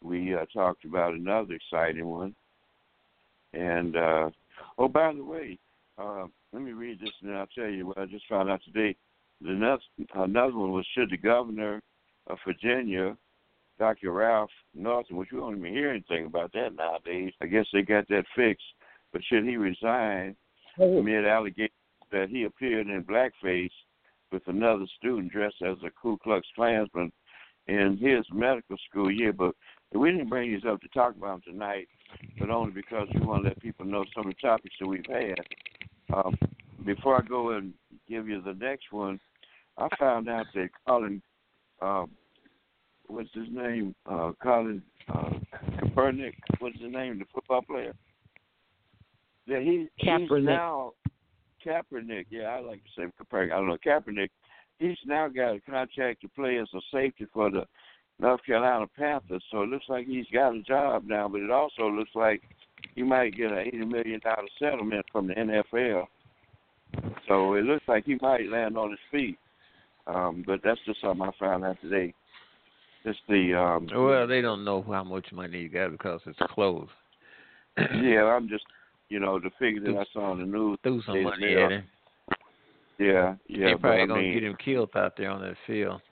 [SPEAKER 5] we talked about another exciting one. And, oh, by the way, let me read this and I'll tell you what I just found out today. Another one was, should the governor of Virginia, Dr. Ralph Northam, which we don't even hear anything about that nowadays. I guess they got that fixed. But should he resign amid allegations that he appeared in blackface with another student dressed as a Ku Klux Klansman in his medical school yearbook? We didn't bring these up to talk about them tonight, but only because we want to let people know some of the topics that we've had. Before I go and give you the next one, I found out that Colin, what's his name? Colin Kaepernick, what's his name? The football player. That he's now Kaepernick. Yeah, I like to say Kaepernick. I don't know Kaepernick. He's now got a contract to play as a safety for the North Carolina Panthers. So it looks like he's got a job now. But it also looks like he might get an $80 million settlement from the NFL. So it looks like he might land on his feet. But that's just something I found out today. Just the
[SPEAKER 6] well, they don't know how much money you got because it's closed.
[SPEAKER 5] Yeah, I'm just, the figure that I saw on the news.
[SPEAKER 6] Threw some money at him.
[SPEAKER 5] Yeah.
[SPEAKER 6] They're probably gonna get him killed out there on that field.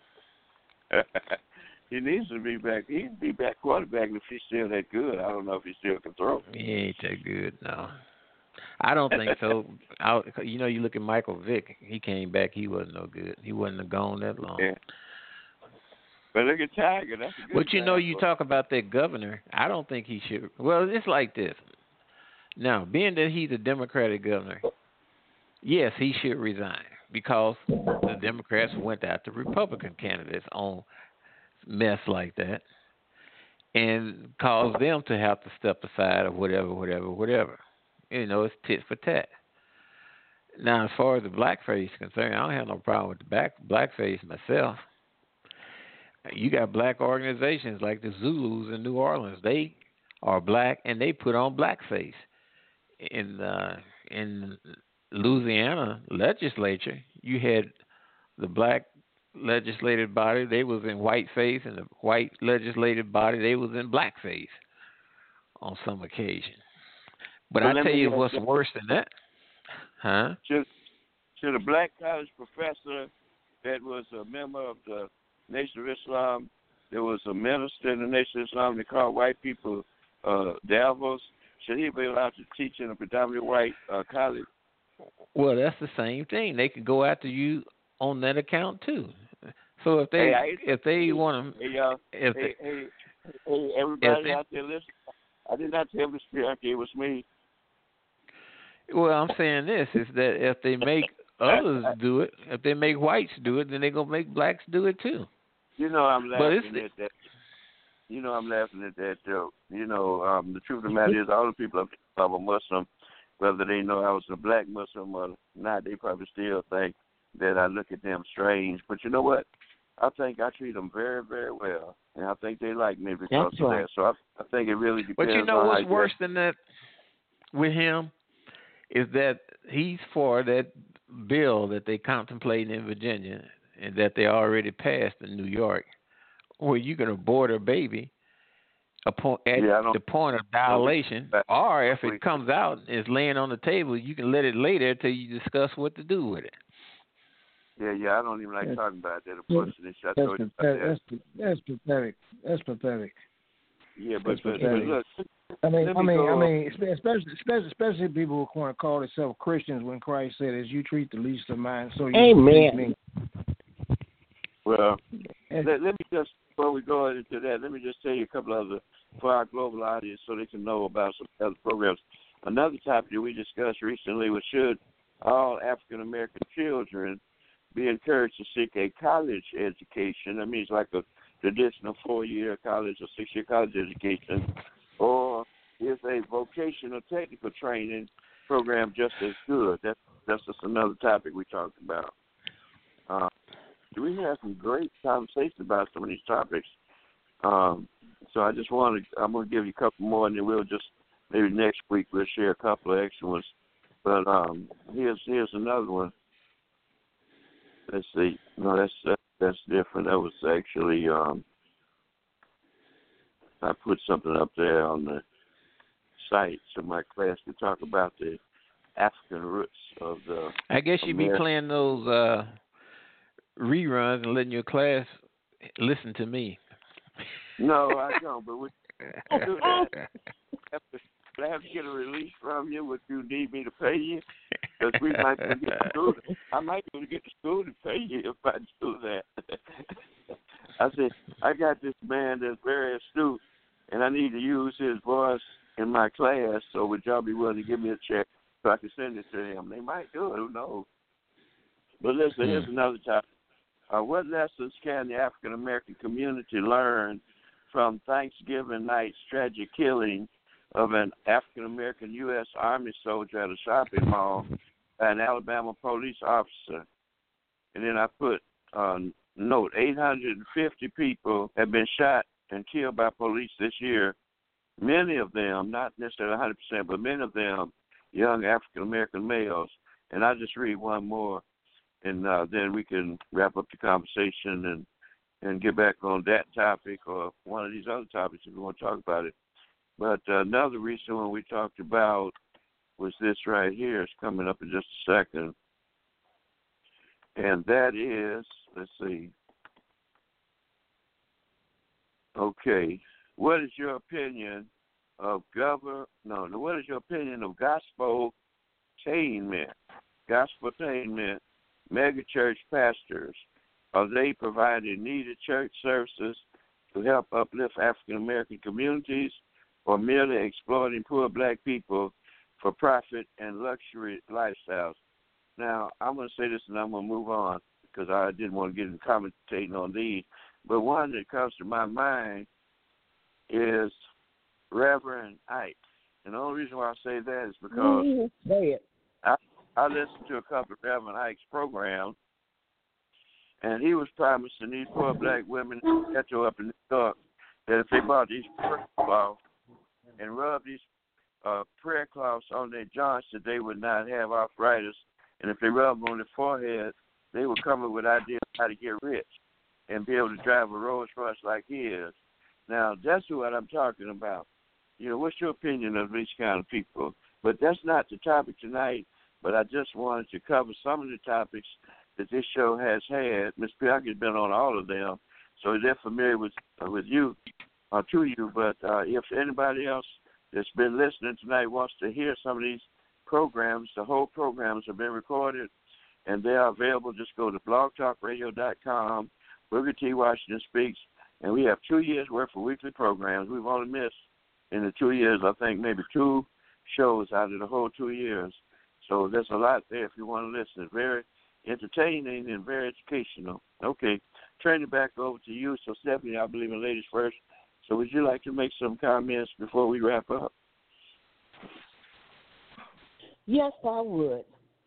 [SPEAKER 5] He needs to be back. He'd be back quarterback if he's still that good. I don't know if he still can throw.
[SPEAKER 6] He ain't that good, no. I don't think so. You look at Michael Vick. He came back. He wasn't no good. He wasn't gone that long.
[SPEAKER 5] Yeah. But look at Tiger. That's a good.
[SPEAKER 6] But you talk about that governor. I don't think he should. Well, it's like this. Now, being that he's a Democratic governor, yes, he should resign because the Democrats went after Republican candidates on mess like that and caused them to have to step aside or whatever. It's tit for tat. Now, as far as the blackface is concerned, I don't have no problem with the blackface myself. You got black organizations like the Zulus in New Orleans. They are black and they put on blackface. In Louisiana legislature, you had the black legislative body. They was in whiteface, and the white legislative body they was in blackface on some occasion. But I tell you what's worse than that, huh?
[SPEAKER 5] Should a black college professor that was a member of the Nation of Islam, there was a minister in the Nation of Islam, they called white people devils, should he be allowed to teach in a predominantly white college?
[SPEAKER 6] Well, that's the same thing. They could go after you on that account too. So if they want to,
[SPEAKER 5] hey, everybody out there listen, I did not tell Mr. Bianchi it was me.
[SPEAKER 6] Well, I'm saying this is that if they make others do it, if they make whites do it, then they're gonna make blacks do it too.
[SPEAKER 5] I'm laughing at that. I'm laughing at that joke. The truth of the matter is all the people of a Muslim, whether they know I was a black Muslim or not, they probably still think that I look at them strange. But you know what? I think I treat them very, very well, and I think they like me because of that. So I think it really depends.
[SPEAKER 6] But you know what's worse than that with him is that he's for that bill that they contemplate in Virginia and that they already passed in New York, where you can abort a baby at the point of dilation, or if it comes out and is laying on the table, you can let it lay there till you discuss what to do with it.
[SPEAKER 5] Yeah, I don't even like talking about that.
[SPEAKER 7] That's pathetic. That's pathetic.
[SPEAKER 5] Yeah, but look.
[SPEAKER 7] Especially people who want to call themselves Christians when Christ said, "As you treat the least of mine, so you treat me."
[SPEAKER 5] Well, let me just, before we go into that, let me just tell you a couple other for our global audience so they can know about some other programs. Another topic that we discussed recently was, should all African American children be encouraged to seek a college education? That means like a traditional 4-year college or 6-year college education, or is a vocational technical training program just as good? That's just another topic we talked about. We had some great conversation about some of these topics. So I'm going to give you a couple more, and then we'll just, maybe next week we'll share a couple of extra ones. But here's another one. Let's see. No, that's different. That was actually I put something up there on the site so my class can talk about the African roots of the.
[SPEAKER 6] I guess you'd be playing those reruns and letting your class listen to me.
[SPEAKER 5] No, I don't. But we do that. I have to get a release from you. Would you need me to pay you? Because we might be able to get to school. I might be able to get to school to pay you if I do that. I said, I got this man that's very astute, and I need to use his voice in my class, so would y'all be willing to give me a check so I can send it to him? They might do it. Who knows? But listen, here's another topic. What lessons can the African-American community learn from Thanksgiving night's tragic killing of an African-American U.S. Army soldier at a shopping mall by an Alabama police officer? And then I put note, 850 people have been shot and killed by police this year. Many of them, not necessarily 100%, but many of them young African-American males. And I'll just read one more, and then we can wrap up the conversation and get back on that topic or one of these other topics if we want to talk about it. But another recent one we talked about was this right here. It's coming up in just a second. And that is, let's see. Okay. What is your opinion of what is your opinion of gospeltainment? Gospeltainment, mega church pastors. Are they providing needed church services to help uplift African American communities, or merely exploiting poor black people for profit and luxury lifestyles? Now, I'm going to say this and I'm going to move on because I didn't want to get into commentating on these. But one that comes to my mind is Reverend Ike. And the only reason why I say that is because I listened to a couple of Reverend Ike's programs, and he was promising these poor black women in the ghetto up in New York that if they bought these prayer cloths and rubbed these prayer cloths on their joints, that they would not have arthritis. And if they rubbed them on their forehead, they would come up with ideas how to get rich and be able to drive a Rolls Royce like he is. Now, that's what I'm talking about. You know, what's your opinion of these kind of people? But that's not the topic tonight, but I just wanted to cover some of the topics that this show has had. Ms. Bianca's been on all of them, so they're familiar with you, to you. But if anybody else that's been listening tonight wants to hear some of these programs, the whole programs have been recorded, and they are available. Just go to blogtalkradio.com, Booker T. Washington Speaks, and we have 2 years' worth of weekly programs. We've only missed in the 2 years, I think, maybe 2 shows out of the whole 2 years. So there's a lot there if you want to listen. It's very entertaining and very educational. Okay, turn it back over to you. So, Stephanie, I believe in ladies first. So would you like to make some comments before we wrap up?
[SPEAKER 8] Yes, I would.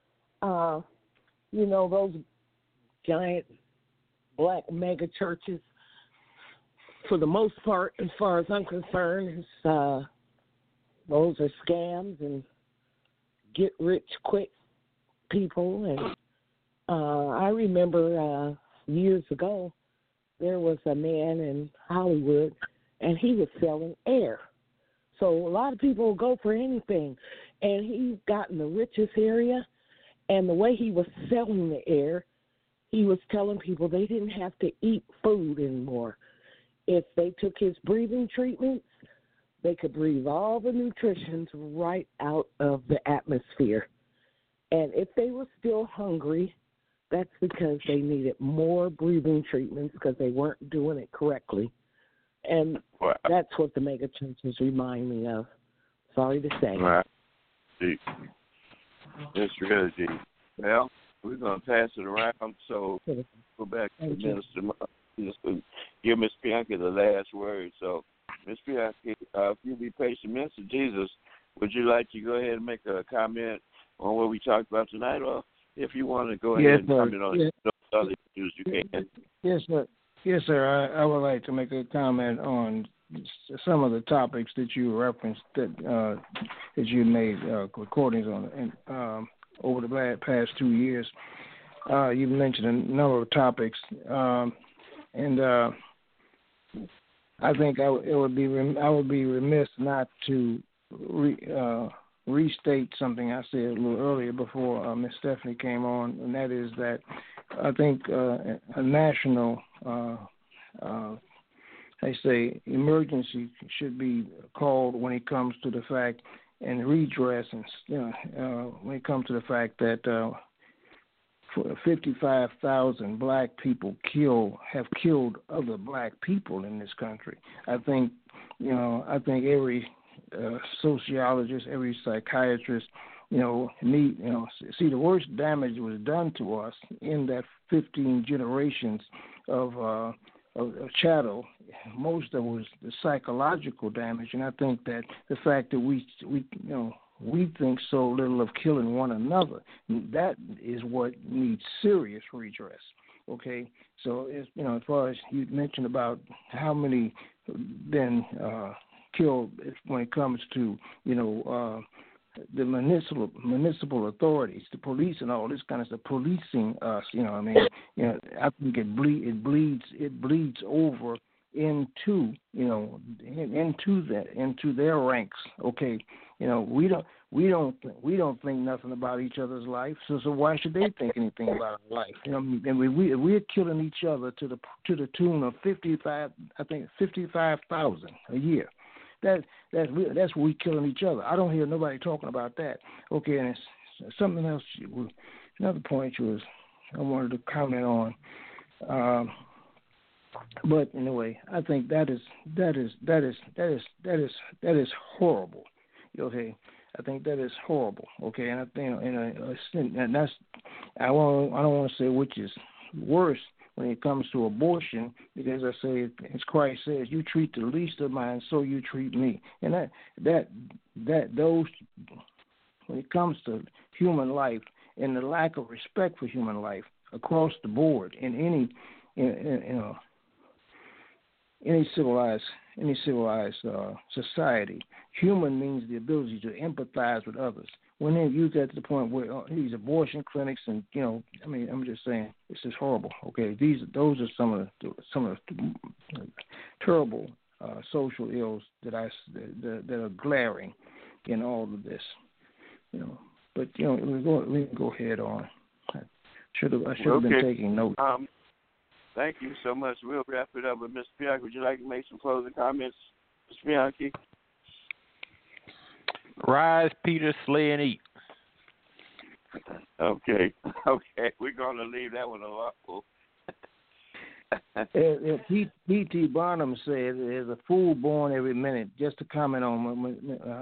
[SPEAKER 8] You know, those giant black mega churches, for the most part, as far as I'm concerned, those are scams and get-rich-quick people. And I remember years ago, there was a man in Hollywood, and he was selling air. So a lot of people will go for anything. And he got in the richest area, and the way he was selling the air, he was telling people they didn't have to eat food anymore. If they took his breathing treatments, they could breathe all the nutrients right out of the atmosphere. And if they were still hungry, that's because they needed more breathing treatments because they weren't doing it correctly. And that's what the mega churches remind me of. Sorry to say.
[SPEAKER 5] Right. Deep. It's really deep. Well, we're going to pass it around, so go back to the minister. Give Miss Bianca the last word. So, Miss Bianca, if you be patient, Mr. Jesus, would you like to go ahead and make a comment on what we talked about tonight, or if you want to go ahead and comment on those other issues, you can.
[SPEAKER 7] Yes, sir. Yes, sir. I would like to make a comment on some of the topics that you referenced that you made recordings on over the past 2 years. You mentioned a number of topics, and I think I would be remiss not to restate something I said a little earlier before Miss Stephanie came on, and that is that I think a national, I say, emergency should be called when it comes to the fact and redress, and when it comes to the fact that 55,000 black people have killed other black people in this country. I think every sociologist, every psychiatrist, see the worst damage was done to us in that 15 generations of chattel. Most of it was the psychological damage, and I think that the fact that we think so little of killing one another, that is what needs serious redress. Okay, so as far as you mentioned about how many been killed when it comes to the municipal authorities, the police, and all this kind of stuff, policing us. I think it bleeds over into their ranks. Okay, we don't think nothing about each other's life, so why should they think anything about our life? And we're killing each other to the tune of 55,000 a year. That's we killing each other. I don't hear nobody talking about that. Okay, and it's something else. Another point I wanted to comment on. But anyway, I think that is horrible. Okay, I think that is horrible. Okay, and I think and that's I don't want to say which is worse when it comes to abortion, because I say, as Christ says, you treat the least of mine, so you treat me. And those, when it comes to human life and the lack of respect for human life across the board in any civilized society, human means the ability to empathize with others. When they use that to the point where these abortion clinics and I'm just saying, this is horrible. Okay, those are some of the terrible social ills that are glaring in all of this. But we can go ahead on. I should have been taking notes.
[SPEAKER 5] Thank you so much. We'll wrap it up with Mr. Bianchi. Would you like to make some closing comments, Mr. Bianchi?
[SPEAKER 6] Rise, Peter, slay, and eat.
[SPEAKER 5] Okay. We're going to leave that one alone.
[SPEAKER 7] P.T. Barnum said, "There's a fool born every minute." Just to comment on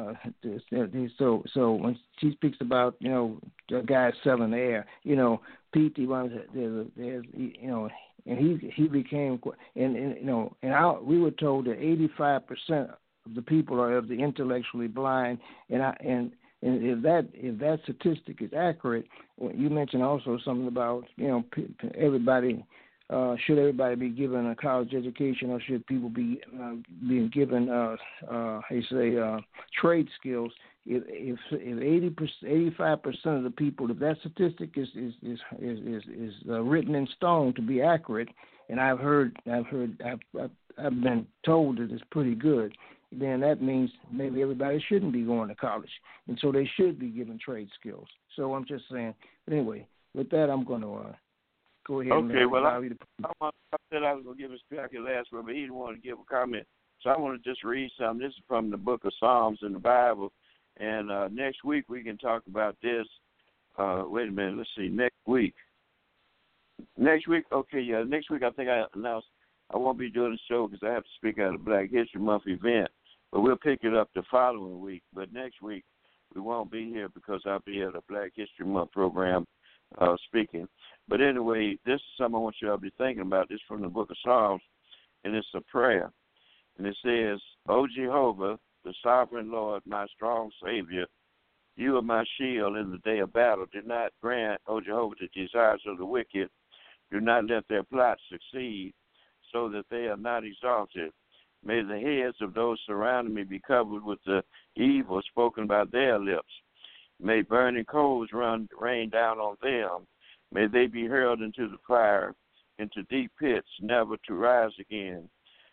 [SPEAKER 7] so when she speaks about the guy selling air, P.T. Barnum said, there's and he became we were told that 85% of the people are of the intellectually blind, and if that statistic is accurate, you mentioned also something about everybody. Should everybody be given a college education, or should people be being given, trade skills? If 85% of the people, if that statistic is written in stone to be accurate, and I've been told that it's pretty good, then that means maybe everybody shouldn't be going to college, and so they should be given trade skills. So I'm just saying. But anyway, with that, I'm going to. Go ahead.
[SPEAKER 5] Okay, well, I said I was going to give Mr. Bianchi the last word, but he didn't want to give a comment. So I want to just read something. This is from the book of Psalms in the Bible. And next week we can talk about this. Wait a minute. Let's see. Next week, okay, yeah. Next week I think I announced I won't be doing the show because I have to speak at a Black History Month event. But we'll pick it up the following week. But next week we won't be here because I'll be at a Black History Month program speaking. But anyway, this is something I want you all to be thinking about. This is from the book of Psalms, and it's a prayer. And it says, "O Jehovah, the sovereign Lord, my strong Savior, you are my shield in the day of battle. Do not grant, O Jehovah, the desires of the wicked. Do not let their plots succeed, so that they are not exalted. May the heads of those surrounding me be covered with the evil spoken by their lips. May burning coals rain down on them. May they be hurled into the fire, into deep pits, never to rise again.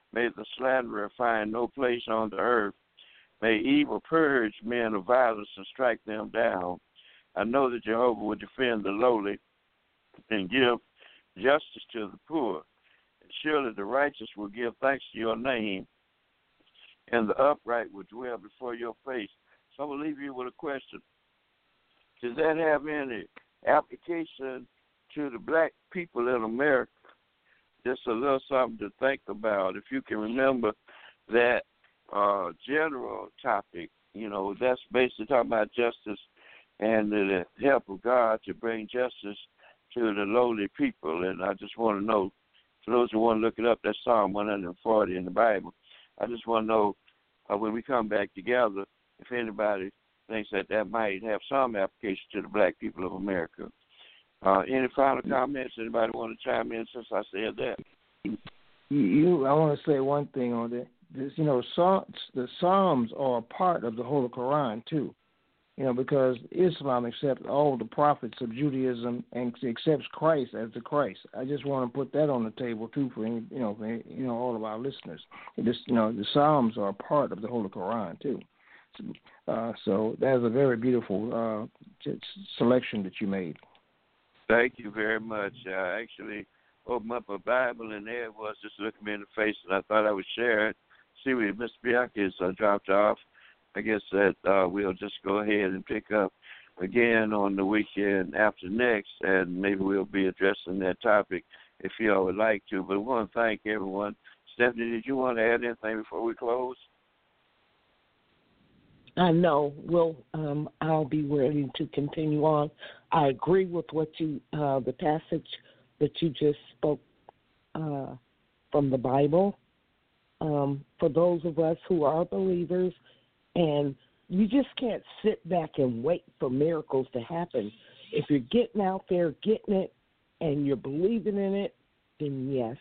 [SPEAKER 5] May the slanderer find no place on the earth. May evil purge men of violence and strike them down. I know that Jehovah will defend the lowly and give justice to the poor. And surely the righteous will give thanks to your name, and the upright will dwell before your face. So I will leave you with a question. Does that have any application to the black people in America? Just a little something to think about. If you can remember that general topic, that's basically talking about justice and the help of God to bring justice to the lowly people. And I just want to know, for those who want to look it up, that's Psalm 140 in the Bible. I just want to know when we come back together, if anybody thinks that might have some application to the black people of America. Any final comments? Anybody want to chime in since I said that?
[SPEAKER 7] I want to say one thing on that. The Psalms are a part of the Holy Quran too. Because Islam accepts all the prophets of Judaism and accepts Christ as the Christ. I just want to put that on the table too for all of our listeners. The Psalms are a part of the Holy Quran too. So that's a very beautiful selection that you made.
[SPEAKER 5] Thank you very much. I actually opened up a Bible, and there it was, just looking me in the face, and I thought I would share it. See where Mr. Bianchi is dropped off. I guess that we'll just go ahead and pick up again on the weekend after next, and maybe we'll be addressing that topic if you all would like to. But I want to thank everyone. Stephanie, did you want to add anything before we close?
[SPEAKER 8] No. I'll be ready to continue on. I agree with what the passage that you just spoke from the Bible. For those of us who are believers, and you just can't sit back and wait for miracles to happen. If you're getting out there, getting it, and you're believing in it, then yes,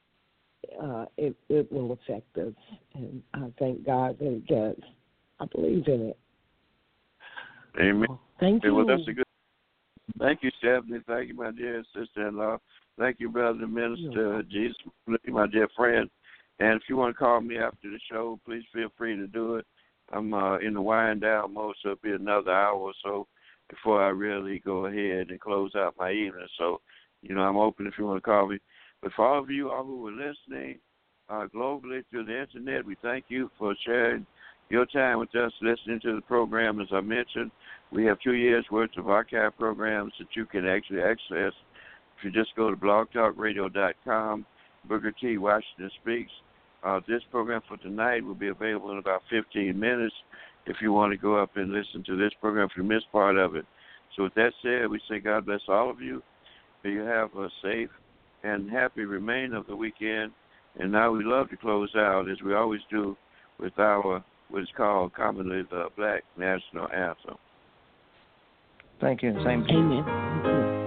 [SPEAKER 8] it will affect us. And I thank God that it does. I believe in it.
[SPEAKER 5] Amen.
[SPEAKER 8] Thank you.
[SPEAKER 5] Well, that's a good. Thank you, Stephanie. Thank you, my dear sister-in-law. Thank you, brother minister Jesus, my dear friend. And if you want to call me after the show, please feel free to do it. I'm in the wind down mode, so it'll be another hour or so before I really go ahead and close out my evening. So, I'm open if you want to call me. But for all of you all who are listening globally through the internet, we thank you for sharing your time with us, listening to the program. As I mentioned, we have 2 years' worth of archive programs that you can actually access. If you just go to blogtalkradio.com, Booker T. Washington Speaks. This program for tonight will be available in about 15 minutes if you want to go up and listen to this program if you missed part of it. So with that said, we say God bless all of you. May you have a safe and happy remainder of the weekend. And now we love to close out, as we always do, with our what is called commonly the Black National Anthem.
[SPEAKER 7] Thank you. Same to you.
[SPEAKER 8] Amen.